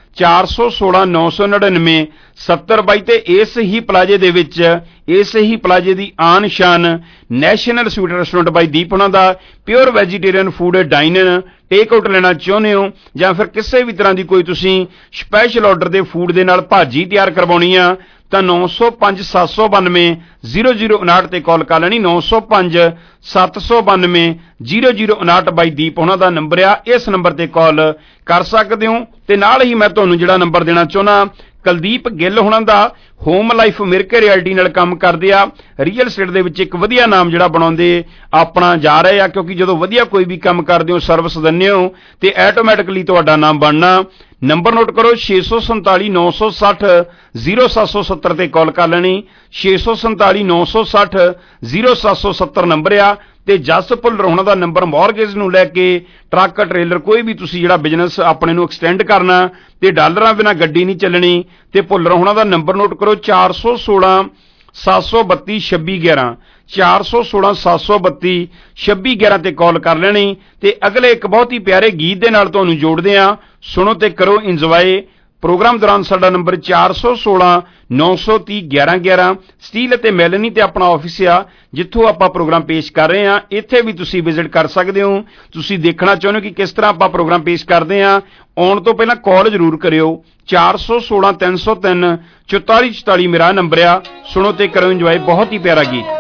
416 999 7022 ਤੇ ਇਸ ਹੀ ਪਲਾਜੇ ਦੇ ਵਿੱਚ ਇਸ ਹੀ ਪਲਾਜੇ ਦੀ ਆਨ ਸ਼ਾਨ national sweet restaurant by Deep ਉਹਨਾਂ ਦਾ pure vegetarian food dine take out ਲੈਣਾ ਚਾਹੁੰਦੇ ਹੋ ਜਾਂ ਫਿਰ ਕਿਸੇ ਵੀ ਤਰ੍ਹਾਂ ਦੀ ਕੋਈ ਤੁਸੀਂ ਸਪੈਸ਼ਲ ਆਰਡਰ ਦੇ ਫੂਡ ਦੇ ਨਾਲ ਭਾਜੀ ਤਿਆਰ ਕਰਵਾਉਣੀ ਆ ਤਾਂ 905 792 0059 ਤੇ ਕਾਲ ਕਰ ਲੈਣੀ। 905 792 0059 ਬਾਈ ਦੀਪ ਉਹਨਾਂ ਦਾ ਨੰਬਰ ਆ, ਇਸ ਨੰਬਰ ਤੇ ਕਾਲ ਕਰ ਸਕਦੇ ਹੋ। ਤੇ ਨਾਲ ਹੀ ਮੈਂ ਤੁਹਾਨੂੰ ਜਿਹੜਾ ਨੰਬਰ ਦੇਣਾ ਚਾਹੁੰਦਾ, ਕੁਲਦੀਪ ਗਿੱਲ ਹੁਣਾਂ ਦਾ ਹੋਮ ਲਾਈਫ ਮਿਰਕੇ ਰਿਐਲਿਟੀ ਨਾਲ ਕੰਮ ਕਰਦੇ ਆ, ਰੀਅਲ estate ਦੇ ਵਿੱਚ ਇੱਕ ਵਧੀਆ ਨਾਮ ਜਿਹੜਾ ਬਣਾਉਂਦੇ ਆਪਣਾ ਜਾ ਰਹੇ ਆ, ਕਿਉਂਕਿ ਜਦੋਂ ਵਧੀਆ ਕੋਈ ਵੀ ਕੰਮ ਕਰਦੇ ਹੋ, ਸਰਵਿਸ ਦਿੰਦੇ ਹੋ ਤੇ ਆਟੋਮੈਟਿਕਲੀ ਤੁਹਾਡਾ ਨਾਮ ਬਣਨਾ। ਨੰਬਰ ਨੋਟ ਕਰੋ 647 960 0770 ਤੇ ਕਾਲ ਕਰ ਲੈਣੀ। 647 960 0770 ਨੰਬਰ ਆ। ਤੇ ਜਸ ਭੁੱਲਰ ਉਹਨਾਂ ਦਾ ਨੰਬਰ ਮੌਰਗੇਜ ਨੂੰ ਲੈ ਕੇ ਟਰੱਕ ਟ੍ਰੇਲਰ ਕੋਈ ਵੀ ਤੁਸੀਂ ਜਿਹੜਾ ਬਿਜ਼ਨਸ ਆਪਣੇ ਨੂੰ ਐਕਸਟੈਂਡ ਕਰਨਾ ਤੇ ਡਾਲਰਾਂ ਬਿਨਾਂ ਗੱਡੀ ਨਹੀਂ ਚੱਲਣੀ, ਤੇ ਭੁੱਲਰ ਉਹਨਾਂ ਦਾ ਨੰਬਰ ਨੋਟ ਕਰੋ 416 732 2611 416 732 2611 ਤੇ ਕਾਲ ਕਰ ਲੈਣੀ। ਤੇ ਅਗਲੇ ਇੱਕ ਬਹੁਤ ਹੀ ਪਿਆਰੇ ਗੀਤ ਦੇ ਨਾਲ ਤੁਹਾਨੂੰ ਜੋੜਦੇ ਆ, ਸੁਣੋ ਤੇ ਕਰੋ ਇੰਜੋਏ। ਪ੍ਰੋਗਰਾਮ ਦੌਰਾਨ ਸਾਡਾ ਨੰਬਰ 416 930 1111 ਸਟੀਲ ਅਤੇ ਮੈਲਨੀ ਤੇ ਆਪਣਾ ਆਫਿਸ ਆ, ਜਿੱਥੋਂ ਆਪਾਂ ਪ੍ਰੋਗਰਾਮ ਪੇਸ਼ ਕਰ ਰਹੇ ਹਾਂ। ਇੱਥੇ ਵੀ ਤੁਸੀਂ ਵਿਜ਼ਿਟ ਕਰ ਸਕਦੇ ਹੋ। ਤੁਸੀਂ ਦੇਖਣਾ ਚਾਹੁੰਦੇ ਹੋ ਕਿ ਕਿਸ ਤਰ੍ਹਾਂ ਆਪਾਂ ਪ੍ਰੋਗਰਾਮ ਪੇਸ਼ ਕਰਦੇ ਹਾਂ, ਆਉਣ ਤੋਂ ਪਹਿਲਾਂ ਕਾਲ ਜ਼ਰੂਰ ਕਰਿਓ। 416 303 4444 ਮੇਰਾ ਨੰਬਰ ਆ। ਸੁਣੋ ਤੇ ਕਰੋ ਇੰਜੋਏ, ਬਹੁਤ ਹੀ ਪਿਆਰਾ ਗੀਤ।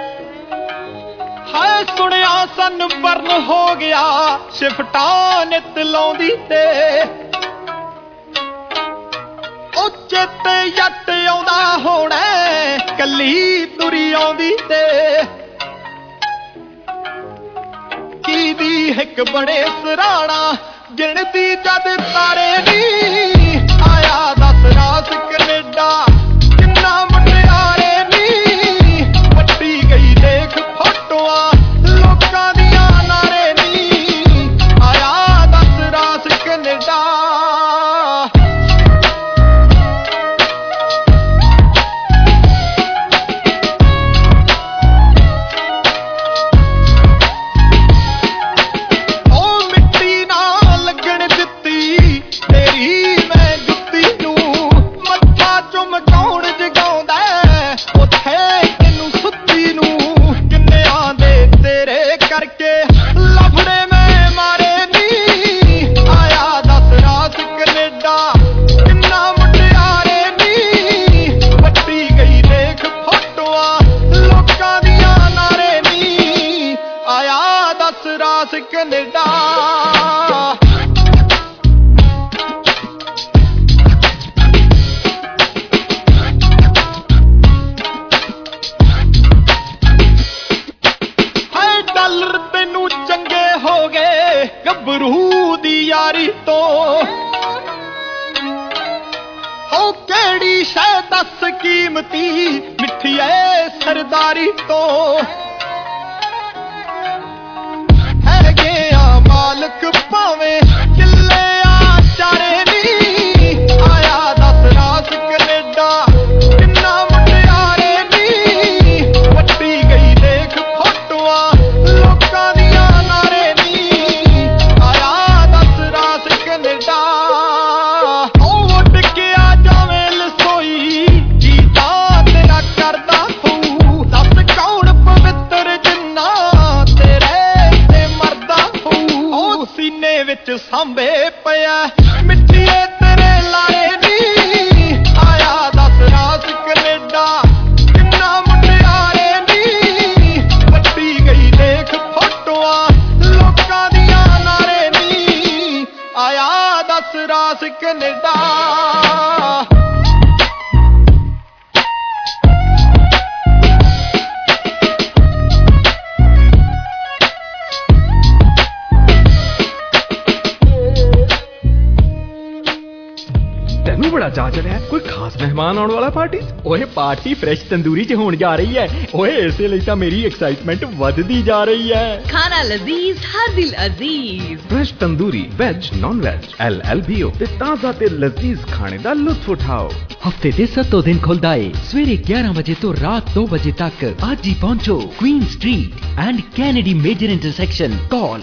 ਹਾਏ ਸੁਣਿਆ ਸਨ ਬਰਨ ਹੋ ਗਿਆ ਸ਼ਿਫਟਾਂ ਨਿਤ ਲਾਉਂਦੀ ਤੇ ਉਹ ਚੇਤੇ ਜੱਟ ਆਉਂਦਾ ਹੋਣਾ ਕੱਲੀ ਤੁਰੀ ਆਉਂਦੀ ਤੇ ਕੀ ਦੀ ਇੱਕ ਬੜੇ ਸਰਾਣਾ ਗਿਣਦੀ ਜਦ ਤਾਰੇ ਨੀ ਆਇਆ ਦੱਸ ਰਾਸ ਕੈਨੇਡਾ ਕਿੰਨਾ ਮੁਟਿਆਰੇ ਨੀ ਵੱਟੀ ਗਈ ਦੇਖ ਫੋਟੋਆਂ ਲੋਕਾਂ ਦੀਆਂ ਨਾਰੇ ਨੀ ਆਇਆ ਦੱਸ ਰਾਸ ਕੈਨੇਡਾ ਕੈਨੇਡਾ ਹਾਏ ਡਾਲਰ ਤੈਨੂੰ ਚੰਗੇ ਹੋ ਗਏ ਗੱਭਰੂ ਦੀ ਯਾਰੀ ਤੋਂ ਹੋ ਕਿਹੜੀ ਸ਼ੈ ਦੱਸ ਕੀਮਤੀ ਮਿੱਠੀ ਐ ਸਰਦਾਰੀ ਤੋਂ ਮਾਲਕ ਭਾਵੇਂ ਕਿੱਲੇ ਆ ਚਾਰੇ ਨੀ ਆਇਆ ਦੱਸ ਰਾਸ ਕੈਨੇਡਾ ਕਿੰਨਾ ਮੁਟਿਆਰੇ ਨੀ ਵੱਟੀ ਗਈ ਦੇਖ ਫੋਟੋਆਂ ਲੋਕਾਂ ਦੀਆਂ ਨਾਰੇ ਨੀ ਆਇਆ ਦੱਸ ਰਾਸ ਕੈਨੇਡਾ ਉਹ ਉੱਡ ਕੇ ਆ ਜਾਵੇਂ ਲਸੋਈ ਜੀਤਾ ਤੇਰਾ ਕਰਦਾ ਹੂੰ ਦੱਸ ਕੌਣ ਪਵਿੱਤਰ ਜਿੰਨਾ ਤੇਰੇ ਸੀਨੇ ਵਿੱਚ ਸਾਂਭੇ ਪਿਆ ਮਿੱਠੀਏ ਤੇਰੇ ਲਾਰੇ ਨੀ ਆਇਆ ਦੱਸ ਰਾਸ ਕੈਨੇਡਾ ਕਿੰਨਾ ਮੁਟਿਆਰੇ ਨੀ ਵੱਟੀ ਗਈ ਦੇਖ ਫੋਟੋਆਂ ਲੋਕਾਂ ਦੀਆਂ ਨਾਰੇ ਨੀ ਆਇਆ ਦੱਸ ਰਾਸ ਕੈਨੇਡਾ ਅੱਜ ਆ ਚਲਿਆ ਕੋਈ ਖਾਸ ਮਹਿਮਾਨ ਆਉਣ ਵਾਲਾ ਪਾਰਟੀ? ਓਏ ਪਾਰਟੀ ਫਰੈਸ਼ ਤੰਦੂਰੀ 'ਚ ਹੋਣ ਜਾ ਰਹੀ ਹੈ। ਓਏ ਇਸੇ ਲਈ ਤਾਂ ਮੇਰੀ ਐਕਸਾਈਟਮੈਂਟ ਵੱਧਦੀ ਜਾ ਰਹੀ ਹੈ। ਖਾਣਾ ਲਜ਼ੀਜ਼ ਹਰ ਦਿਲ ਅਜ਼ੀਜ਼। Fresh tandoori veg non veg LLBO ਤੇ ਤਾਜ਼ਾ ਤੇ ਲਜ਼ੀਜ਼ ਖਾਣੇ ਦਾ ਲੁਤਫ ਉਠਾਓ। ਹਫਤੇ ਦੇ 7 ਦਿਨ ਖੁੱਲਦਾ ਏ ਸਵੇਰੇ 11 ਵਜੇ ਤੋਂ ਰਾਤ 2 ਵਜੇ ਤੱਕ। ਅੱਜ ਹੀ ਪਹੁੰਚੋ queen street and Kennedy major intersection. Call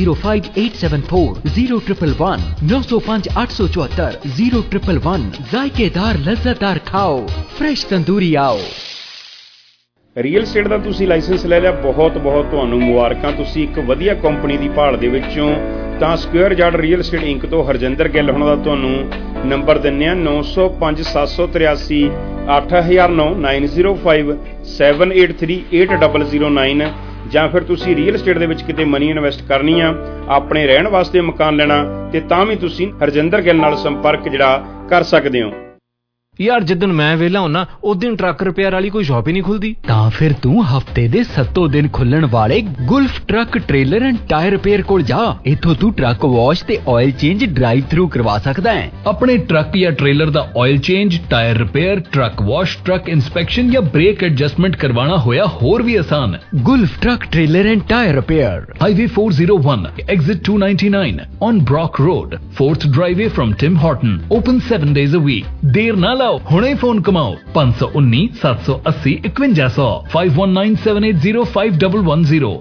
9058740111 905 874 0111। ਜ਼ਾਇਕੇਦਾਰ ਲਜ਼ਤਦਾਰ ਖਾਓ, ਫਰੈਸ਼ ਤੰਦੂਰੀ ਆਓ। ਰੀਅਲ ਸਟੇਟ ਦਾ ਤੁਸੀਂ ਲਾਇਸੈਂਸ ਲੈ ਲਿਆ, ਬਹੁਤ ਬਹੁਤ ਤੁਹਾਨੂੰ ਮੁਬਾਰਕਾਂ। ਤੁਸੀਂ ਇੱਕ ਵਧੀਆ ਕੰਪਨੀ ਦੀ ਭਾਲ ਦੇ ਵਿੱਚੋਂ ਤਾਂ square yard real estate inc ਤੋਂ ਹਰਜਿੰਦਰ ਗਿੱਲ ਹੋਣਾ ਦਾ ਤੁਹਾਨੂੰ ਨੰਬਰ ਦਿੰਦੇ ਆ 905 783 8009 905 783 8009। ਜਾਂ ਫਿਰ ਤੁਸੀਂ ਰੀਅਲ ਸਟੇਟ ਦੇ ਵਿੱਚ ਕਿਤੇ ਮਨੀ ਇਨਵੈਸਟ ਕਰਨੀ ਆ, ਆਪਣੇ ਰਹਿਣ ਵਾਸਤੇ ਮਕਾਨ ਲੈਣਾ, ਤੇ ਤਾਂ ਵੀ ਤੁਸੀਂ ਹਰਜਿੰਦਰ ਗਿੱਲ ਨਾਲ ਸੰਪਰਕ ਜਿਹੜਾ ਕਰ ਸਕਦੇ ਹੋ। ਯਾਰ ਜਿੱਦਣ ਮੈਂ ਵਿਹਲਾ ਹੁੰਨਾ ਉਸ ਦਿਨ ਟਰੱਕ ਰਿਪੇਅਰ ਵਾਲੀ ਕੋਈ ਸ਼ਾਪ ਹੀ ਨਹੀਂ ਖੁੱਲਦੀ। ਤਾਂ ਫਿਰ ਤੂੰ ਹਫਤੇ ਦੇ 7 ਦਿਨ ਖੁੱਲਣ ਵਾਲੇ Gulf truck trailer and tyre repair ਕੋਲ ਜਾ। ਇੱਥੋਂ ਤੂੰ ਟਰੱਕ ਵਾਸ਼ ਤੇ ਆਇਲ ਚੇਂਜ ਡਰਾਈਵ ਥਰੂ ਕਰਵਾ ਸਕਦਾ ਹੈ। ਆਪਣੇ ਟਰੱਕ ਜਾਂ ਟ੍ਰੇਲਰ ਦਾ oil change, tyre repair, truck wash, truck inspection ਜਾਂ ਬ੍ਰੇਕ ਐਡਜਸਟਮੈਂਟ ਕਰਵਾਉਣਾ ਹੋਇਆ ਹੋਰ ਵੀ ਆਸਾਨ। Gulf truck trailer and tyre repair, highway 401 exit 299 on Brock Road, 4th driveway from Tim Horton, open 7 days a week। ਦੇਰ ਨਾ ਲਾਓ, ਹੁਣੇ ਫੋਨ ਕਮਾਓ 519 780 5100 5197805110।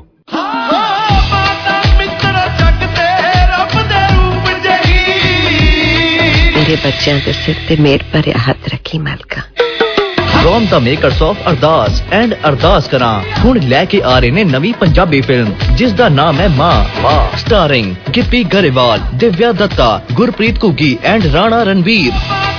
ਮੇਰੇ ਬੱਚਿਆਂ ਦੇ ਸਿਰ ਤੇ ਮੇਰ ਭਰਿਆ ਹੱਥ ਰੱਖੀ ਮਾਲਕਾ। From the makers of Ardaas and Ardaas Karaan ਹੁਣ ਲੈ ਕੇ ਆ ਰਹੇ ਨੇ ਨਵੀਂ ਪੰਜਾਬੀ ਫਿਲਮ ਜਿਸ ਦਾ ਨਾਮ ਹੈ Maa. Starring Gippy Grewal, Divya Dutta, Gurpreet Ghuggi and Rana Ranveer.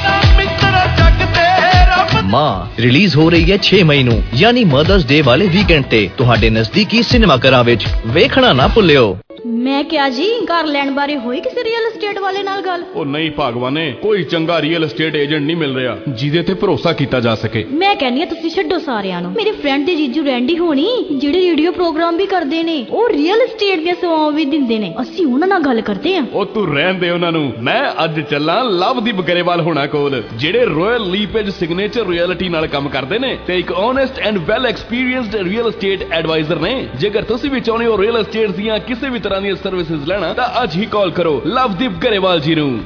Maa release ਹੋ ਰਹੀ ਹੈ 6 ਮਈ ਨੂੰ, ਯਾਨੀ ਮਦਰਸ ਡੇ ਵਾਲੇ ਵੀਕਐਂਡ ਤੇ ਤੁਹਾਡੇ ਨਜ਼ਦੀਕੀ ਸਿਨੇਮਾ ਘਰਾਂ ਵਿੱਚ। ਵੇਖਣਾ ਨਾ ਭੁੱਲਿਓ। ਮੈਂ ਕਿਹਾ ਜੀ ਘਰ ਲੈਣ ਬਾਰੇ ਹੋਈ ਕਿਸੇ ਰੀਅਲ ਏਸਟੇਟ ਵਾਲੇ ਨਾਲ ਗੱਲ? ਉਹ ਨਹੀਂ ਭਾਗਵਾਨੇ, ਕੋਈ ਚੰਗਾ ਰੀਅਲ ਏਸਟੇਟ ਏਜੰਟ ਨਹੀਂ ਮਿਲ ਰਿਹਾ ਜਿਹਦੇ ਤੇ ਭਰੋਸਾ ਕੀਤਾ ਜਾ ਸਕੇ। ਮੈਂ ਕਹਿੰਦੀ ਆ ਤੁਸੀਂ ਛੱਡੋ ਸਾਰਿਆਂ ਨੂੰ। ਮੇਰੇ ਫਰੈਂਡ ਦੇ ਜੀਜੂ ਰੈਂਡੀ ਹੋਣੀ ਜਿਹੜੇ ਰੇਡੀਓ ਪ੍ਰੋਗਰਾਮ ਵੀ ਕਰਦੇ ਨੇ, ਉਹ ਰੀਅਲ ਏਸਟੇਟ ਦੀਆਂ ਸੇਵਾਵਾਂ ਵੀ ਦਿੰਦੇ ਨੇ। ਅਸੀਂ ਉਹਨਾਂ ਨਾਲ ਗੱਲ ਕਰਦੇ ਆ। ਉਹ ਤੂੰ ਰਹਿਣ ਦੇ ਉਹਨਾਂ ਨੂੰ। ਮੈਂ ਅੱਜ ਚੱਲਾਂ ਲਵਦੀਪ ਗਰੇਵਾਲ ਹੋਣਾ ਕੋਲ, ਜਿਹੜੇ ਰਾਇਲ ਲੀਪੇਜ ਸਿਗਨੇਚਰ ਰਿਐਲਿਟੀ ਨਾਲ ਕੰਮ ਕਰਦੇ ਨੇ ਤੇ ਇੱਕ honest and well experienced real estate advisor ਨੇ। ਜੇਕਰ ਤੁਸੀਂ ਵੀ ਚਾਹੁੰਦੇ ਹੋ ਰੀਅਲ ਏਸਟੇਟ ਦੀਆਂ ਕਿਸੇ ਵੀ ਤਰ੍ਹਾਂ ਦੀਆਂ ਸਰਵਿਸਿਜ਼ ਲੈਣਾ ਤਾਂ ਅੱਜ ਹੀ ਕਾਲ ਕਰੋ ਲਵਦੀਪ ਗਰੇਵਾਲ ਜੀ ਨੂੰ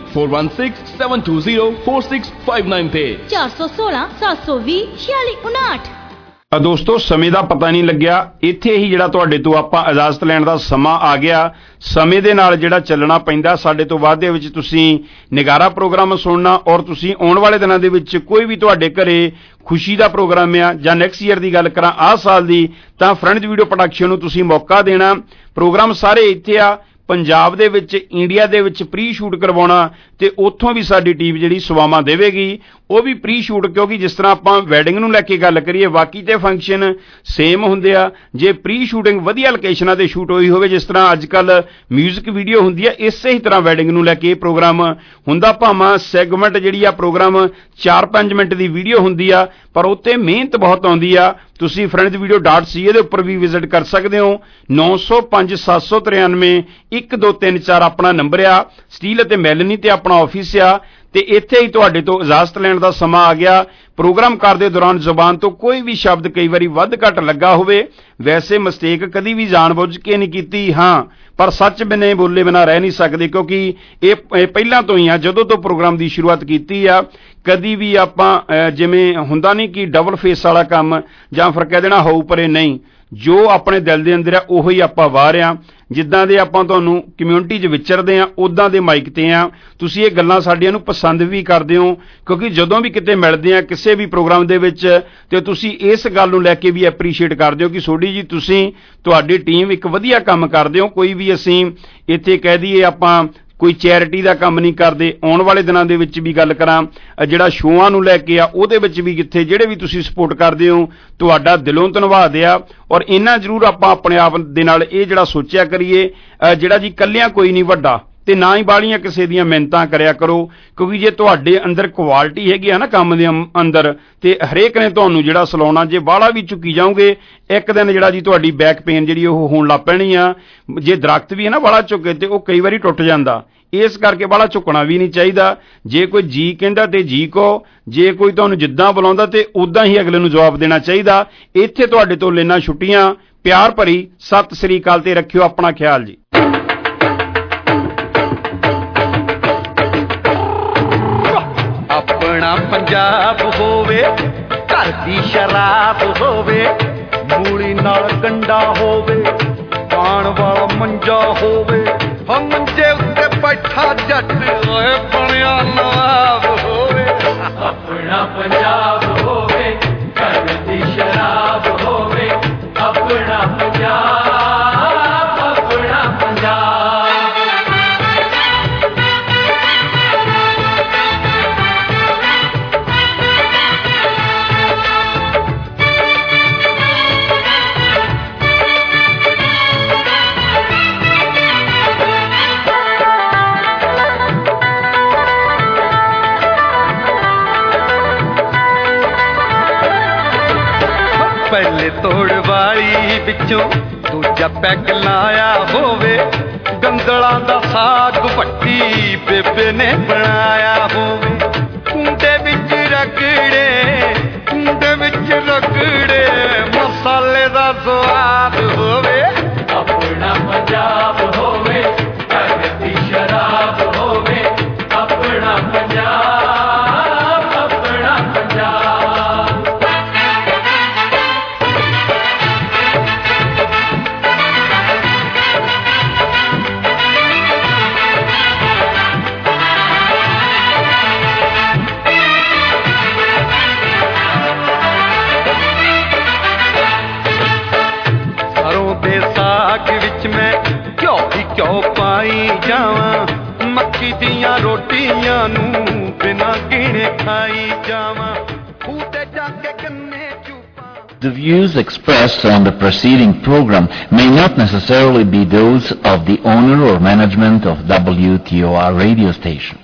4167204659 ਤੇ 416 720 4659। ਦੋਸਤੋ ਸਮੇਂ ਦਾ ਪਤਾ ਨਹੀਂ ਲੱਗਿਆ, ਇੱਥੇ ਹੀ ਜਿਹੜਾ ਤੁਹਾਡੇ ਤੋਂ ਆਪਾਂ ਇਜਾਜ਼ਤ ਲੈਣ ਦਾ ਸਮਾਂ ਆ ਗਿਆ। ਸਮੇਂ ਦੇ ਨਾਲ ਜਿਹੜਾ ਚੱਲਣਾ ਪੈਂਦਾ। ਸਾਡੇ ਤੋਂ ਬਾਅਦ ਦੇ ਵਿੱਚ ਤੁਸੀਂ ਨਿਗਾਰਾ ਪ੍ਰੋਗਰਾਮ ਸੁਣਨਾ, ਔਰ ਤੁਸੀਂ ਆਉਣ ਵਾਲੇ ਦਿਨਾਂ ਦੇ ਵਿੱਚ ਕੋਈ ਵੀ ਤੁਹਾਡੇ ਘਰੇ ਖੁਸ਼ੀ ਦਾ ਪ੍ਰੋਗਰਾਮ ਆ ਜਾਂ ਨੈਕਸਟ ਈਅਰ ਦੀ ਗੱਲ ਕਰਾਂ ਆਹ ਸਾਲ ਦੀ, ਤਾਂ ਫਰੈਂਡਜ਼ ਵੀਡੀਓ ਪ੍ਰੋਡਕਸ਼ਨ ਨੂੰ ਤੁਸੀਂ ਮੌਕਾ ਦੇਣਾ। ਪ੍ਰੋਗਰਾਮ ਸਾਰੇ ਇੱਥੇ ਆ ਪੰਜਾਬ ਦੇ ਵਿੱਚ, ਇੰਡੀਆ ਦੇ ਵਿੱਚ ਪ੍ਰੀ ਸ਼ੂਟ ਕਰਵਾਉਣਾ, ਤੇ ਉੱਥੋਂ ਵੀ ਸਾਡੀ ਟੀਮ ਜਿਹੜੀ ਸੇਵਾਵਾਂ ਦੇਵੇਗੀ ਉਹ ਵੀ ਪ੍ਰੀ ਸ਼ੂਟ। ਕਿਉਂਕਿ ਜਿਸ ਤਰ੍ਹਾਂ ਆਪਾਂ ਵੈਡਿੰਗ ਨੂੰ ਲੈ ਕੇ ਗੱਲ ਕਰੀਏ, ਬਾਕੀ ਤੇ ਫੰਕਸ਼ਨ ਸੇਮ ਹੁੰਦੇ ਆ। ਜੇ ਪ੍ਰੀ ਸ਼ੂਟਿੰਗ ਵਧੀਆ ਲੋਕੇਸ਼ਨਾਂ ਤੇ ਸ਼ੂਟ ਹੋਈ ਹੋਵੇ, ਜਿਸ ਤਰ੍ਹਾਂ ਅੱਜ ਕੱਲ ਮਿਊਜ਼ਿਕ ਵੀਡੀਓ ਹੁੰਦੀ ਆ, ਇਸੇ ਹੀ ਤਰ੍ਹਾਂ ਵੈਡਿੰਗ ਨੂੰ ਲੈ ਕੇ ਇਹ ਪ੍ਰੋਗਰਾਮ ਹੁੰਦਾ। ਭਾਵੇਂ ਸੈਗਮੈਂਟ ਜਿਹੜੀ ਆ ਪ੍ਰੋਗਰਾਮ 4-5 ਮਿੰਟ ਦੀ ਵੀਡੀਓ ਹੁੰਦੀ ਆ, ਪਰ ਉੱਤੇ ਮਿਹਨਤ ਬਹੁਤ ਆਉਂਦੀ ਆ। ਤੁਸੀਂ friendsvideo.ca ਦੇ ਉੱਪਰ ਵੀ ਵਿਜ਼ਿਟ ਕਰ ਸਕਦੇ ਹੋ। 905 793 1234 ਆਪਣਾ ਨੰਬਰ ਆ। ਸਟੀਲ ਅਤੇ ਮੈਲਨੀ ਤੇ ਆਪਣਾ ਆਫਿਸ ਆ, ਤੇ ਇੱਥੇ ਹੀ ਤੁਹਾਡੇ ਤੋਂ ਇਜਾਜ਼ਤ ਲੈਣ ਦਾ ਸਮਾਂ ਆ ਗਿਆ। ਪ੍ਰੋਗਰਾਮ ਕਰਦੇ ਦੌਰਾਨ ਜ਼ੁਬਾਨ ਤੋਂ ਕੋਈ ਵੀ ਸ਼ਬਦ ਕਈ ਵਾਰੀ ਵੱਧ ਘੱਟ ਲੱਗਾ ਹੋਵੇ, ਵੈਸੇ ਮਿਸਟੇਕ ਕਦੀ ਵੀ ਜਾਣਬੁੱਝ ਕੇ ਨਹੀਂ ਕੀਤੀ। ਹਾਂ, ਪਰ ਸੱਚ ਬਿਨੇ ਬੋਲੇ ਬਿਨਾਂ ਰਹਿ ਨਹੀਂ ਸਕਦੇ, ਕਿਉਂਕਿ ਇਹ ਪਹਿਲਾਂ ਤੋਂ ਹੀ ਆ, ਜਦੋਂ ਤੋਂ ਪ੍ਰੋਗਰਾਮ ਦੀ ਸ਼ੁਰੂਆਤ ਕੀਤੀ ਆ। ਕਦੀ ਵੀ ਆਪਾਂ ਜਿਵੇਂ ਹੁੰਦਾ ਨਹੀਂ ਕਿ ਡਬਲ ਫੇਸ ਵਾਲਾ ਕੰਮ, ਜਾਂ ਫਿਰ ਕਹਿ ਦੇਣਾ ਹੋਊ ਪਰੇ, ਨਹੀਂ। ਜੋ ਆਪਣੇ ਦਿਲ ਦੇ ਅੰਦਰ ਆ ਉਹੀ ਆਪਾਂ ਵਾਹ ਆ। ਜਿੱਦਾਂ ਦੇ ਆਪਾਂ ਤੁਹਾਨੂੰ ਕਮਿਊਨਿਟੀ 'ਚ ਵਿਚਰਦੇ ਆ, ਉਦਾਂ ਦੇ ਮਾਈਕ ਤੇ ਆ। ਤੁਸੀਂ ਇਹ ਗੱਲਾਂ ਸਾਡੀਆਂ ਨੂੰ ਪਸੰਦ ਵੀ ਕਰਦੇ ਹੋ, ਕਿਉਂਕਿ ਜਦੋਂ ਵੀ ਕਿਤੇ ਮਿਲਦੇ ਆ ਕਿਸੇ ਵੀ ਪ੍ਰੋਗਰਾਮ ਦੇ ਵਿੱਚ, ਤੇ ਤੁਸੀਂ ਇਸ ਗੱਲ ਨੂੰ ਲੈ ਕੇ ਵੀ ਐਪਰੀਸ਼ੀਏਟ ਕਰਦੇ ਹੋ ਕਿ ਸੋਢੀ ਜੀ ਤੁਸੀਂ, ਤੁਹਾਡੀ ਟੀਮ ਇੱਕ ਵਧੀਆ ਕੰਮ ਕਰਦੇ ਹੋ। ਕੋਈ ਵੀ ਅਸੀਂ ਇੱਥੇ ਕਹਿ ਦਈਏ ਆਪਾਂ ਕੋਈ ਚੈਰਿਟੀ ਦਾ ਕੰਮ ਨਹੀਂ ਕਰਦੇ। ਆਉਣ ਵਾਲੇ ਦਿਨਾਂ ਦੇ ਵਿੱਚ ਵੀ ਗੱਲ ਕਰਾਂ, ਜਿਹੜਾ ਸ਼ੋਆਂ ਨੂੰ ਲੈ ਕੇ ਆ, ਉਹਦੇ ਵਿੱਚ ਵੀ ਕਿੱਥੇ ਜਿਹੜੇ ਵੀ ਤੁਸੀਂ ਸਪੋਰਟ ਕਰਦੇ ਹੋ, ਤੁਹਾਡਾ ਦਿਲੋਂ ਧੰਨਵਾਦ ਆ। ਔਰ ਇੰਨਾ ਜ਼ਰੂਰ ਆਪਾਂ ਆਪਣੇ ਆਪ ਦੇ ਨਾਲ ਇਹ ਜਿਹੜਾ ਸੋਚਿਆ ਕਰੀਏ, ਜਿਹੜਾ ਜੀ ਇਕੱਲਿਆਂ ਕੋਈ ਨਹੀਂ ਵੱਡਾ, ਤੇ ਨਾ ਹੀ ਬਾਹਲੀਆਂ ਕਿਸੇ ਦੀਆਂ ਮਿਹਨਤਾਂ ਕਰਿਆ ਕਰੋ, ਕਿਉਂਕਿ ਜੇ ਤੁਹਾਡੇ ਅੰਦਰ ਕੁਆਲਿਟੀ ਹੈਗੀ ਆ ਨਾ ਕੰਮ ਦੇ ਅੰਦਰ, ਤੇ ਹਰੇਕ ਨੇ ਤੁਹਾਨੂੰ ਜਿਹੜਾ ਸਲਾਉਣਾ। ਜੇ ਬਾਹਲਾ ਵੀ ਝੁੱਕੀ ਜਾਓਗੇ ਇੱਕ ਦਿਨ ਜਿਹੜਾ ਜੀ ਤੁਹਾਡੀ ਬੈਕ ਪੇਨ ਜਿਹੜੀ ਉਹ ਹੋਣ ਲੱਗ ਪੈਣੀ ਆ। ਜੇ ਦਰਖਤ ਵੀ ਹੈ ਨਾ ਬਾਹਲਾ ਝੁਕੇ ਤੇ ਉਹ ਕਈ ਵਾਰੀ ਟੁੱਟ ਜਾਂਦਾ, ਇਸ ਕਰਕੇ ਬਾਹਲਾ ਝੁਕਣਾ ਵੀ ਨਹੀਂ ਚਾਹੀਦਾ। ਜੇ ਕੋਈ ਜੀ ਕਹਿੰਦਾ ਤੇ ਜੀ ਕਹੋ, ਜੇ ਕੋਈ ਤੁਹਾਨੂੰ ਜਿੱਦਾਂ ਬੁਲਾਉਂਦਾ ਤੇ ਉਦਾਂ ਹੀ ਅਗਲੇ ਨੂੰ ਜਵਾਬ ਦੇਣਾ ਚਾਹੀਦਾ। ਇੱਥੇ ਤੁਹਾਡੇ ਤੋਂ ਲੈਣਾ ਛੁੱਟੀਆਂ, ਪਿਆਰ ਭਰੀ ਸਤਿ ਸ੍ਰੀ ਅਕਾਲ ਤੇ ਰੱਖਿਓ ਆਪਣਾ ਖਿਆਲ ਜੀ। ਆਪਣਾ ਪੰਜਾਬ ਹੋਵੇ, ਘਰ ਦੀ ਸ਼ਰਾਬ ਹੋਵੇ, ਮੂਲੀ ਨਾਲ ਗੰਡਾ ਹੋਵੇ, ਪਾਣ ਵਾਲਾ ਮੰਜਾ ਹੋਵੇ, ਹਮ ਮੰਜੇ ਉੱਤੇ ਬੈਠਾ ਜੱਟ ਓਏ ਬਣਿਆ ਨਵਾਬ ਹੋਵੇ। ਆਪਣਾ ਪੰਜਾਬ ਹੋਵੇ, ਘਰ ਦੀ ਸ਼ਰਾਬ ਹੋਵੇ, ਆਪਣਾ ਪੰਜਾਬ, ਆਪਣਾ ਪੰਜਾਬ। ਪਹਿਲੇ ਤੋੜ ਵਾਲੀ ਵਿੱਚੋਂ ਦੂਜਾ ਪੈਗ ਲਾਇਆ ਹੋਵੇ, ਗੰਦਲਾਂ ਦਾ ਸਾਗ ਭੱਟੀ ਬੇਬੇ ਨੇ ਬਣਾਇਆ ਹੋਵੇ, ਕੁੰਡੇ ਵਿੱਚ ਰਗੜੇ, ਕੁੰਡੇ ਵਿੱਚ ਰਗੜੇ, ਮਸਾਲੇ ਦਾ ਸਵਾਦ ਹੋਵੇ। ਆਪਣਾ ਪੰਜਾਬ ਹੋਵੇ, ਘਰ ਦੀ ਸ਼ਰਾਬ ਹੋਵੇ, ਆਪਣਾ ਪੰਜਾਬ, ਆਪਣਾ ਪੰਜਾਬ। ਪਾਈ ਜਾਵਾਂ, ਮੱਕੀ ਦੀਆਂ ਰੋਟੀਆਂ ਨੂੰ ਬਿਨਾਂ ਗਿਣੇ ਖਾਈ ਜਾਵਾਂ, ਖੂਤੇ ਜਾ ਕੇ ਗੰਨੇ ਚੂਪਾਂ। The views expressed on the preceding program may not necessarily be those of the owner or management of WTOR radio station.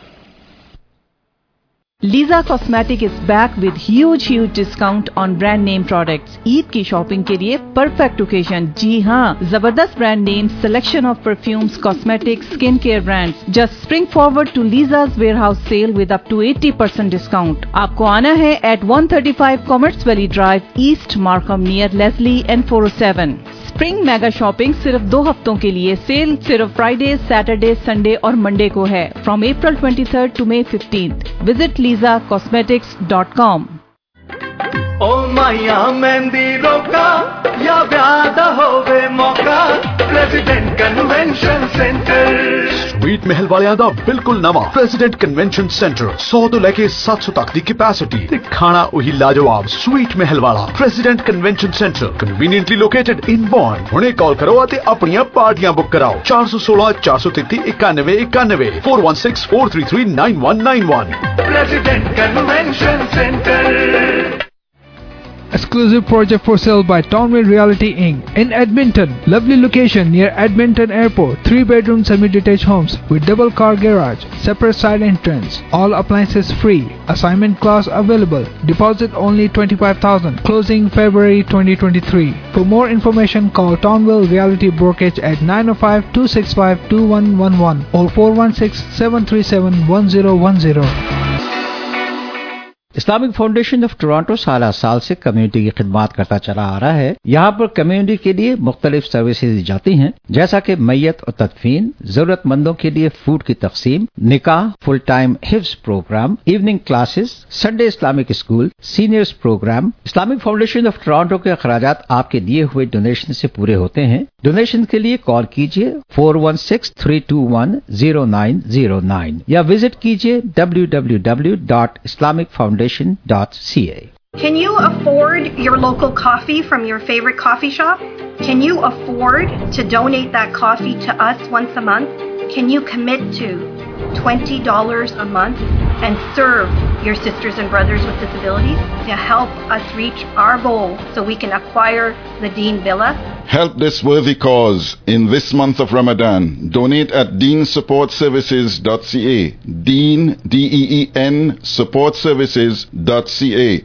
Lisa Cosmetic is back with huge discount on brand name products. Eid की शॉपिंग के लिए परफेक्ट ओकेजन। जी हाँ, जबरदस्त brand name, selection of perfumes, cosmetics, skin care brands. Just spring forward to Lisa's warehouse sale with up to 80% discount. आपको आना है at 135 commerce valley drive, east Markham near Leslie and 407। Spring mega shopping सिर्फ 2 हफ्तों के लिए। सेल सिर्फ फ्राइडे, सैटरडे, संडे और मंडे को है, from April 23rd to May 15th। Visit lisacosmetics.com। ओ माया मेहंदी रोका या व्यादा होवे मौका, प्रेसिडेंट कन्वेंशन सेंटर। स्वीट महल वालियां दा बिल्कुल नवा प्रेसिडेंट कन्वेंशन सेंटर, 100 तो लेके 700 तक दी कैपेसिटी ते खाना वही लाजवाब। स्वीट महल वाला president convention centre conveniently located in Bond. हुणे कॉल करो ते अपनियां पार्टियां बुक कराओ। 416 433 91 91 416 433 9191। President convention centre. Exclusive project for sale by Townville Realty Inc. in Edmonton. Lovely location near Edmonton Airport. 3-bedroom semi-detached homes with double car garage, separate side entrance. All appliances free. Assignment class available. Deposit only $25,000. Closing February 2023. For more information, call Townville Realty Brokerage at 905-265-2111 or 416-737-1010. Islamic foundation of Toronto साल से कम्युनिटी की खिदमत करता चला आ रहा है। यहाँ पर कम्युनिटी के लिए मुख्तलिफ सर्विसेज दी जाती हैं, जैसा कि मैयत और तदफीन, जरूरतमंदों के लिए फूड की तकसीम, निकाह, फुल टाइम हिफ्ज programme, evening classes, Sunday Islamic school, seniors programme. Islamic foundation of Toronto के अखराजात आपके दिए हुए डोनेशन से पूरे होते हैं। डोनेशन के लिए कॉल कीजिए 416-321-0909 या विजिट कीजिए www.islamicfoundation.ca। Can you afford your local coffee from your favorite coffee shop? Can you afford to donate that coffee to us once a month? Can you commit to $20 a month and serve your sisters and brothers with disabilities to help us reach our goal so we can acquire the Dean Villa Help this worthy cause in this month of Ramadan. Donate at deensupportservices.ca. Deen, D-E-E-N, supportservices.ca.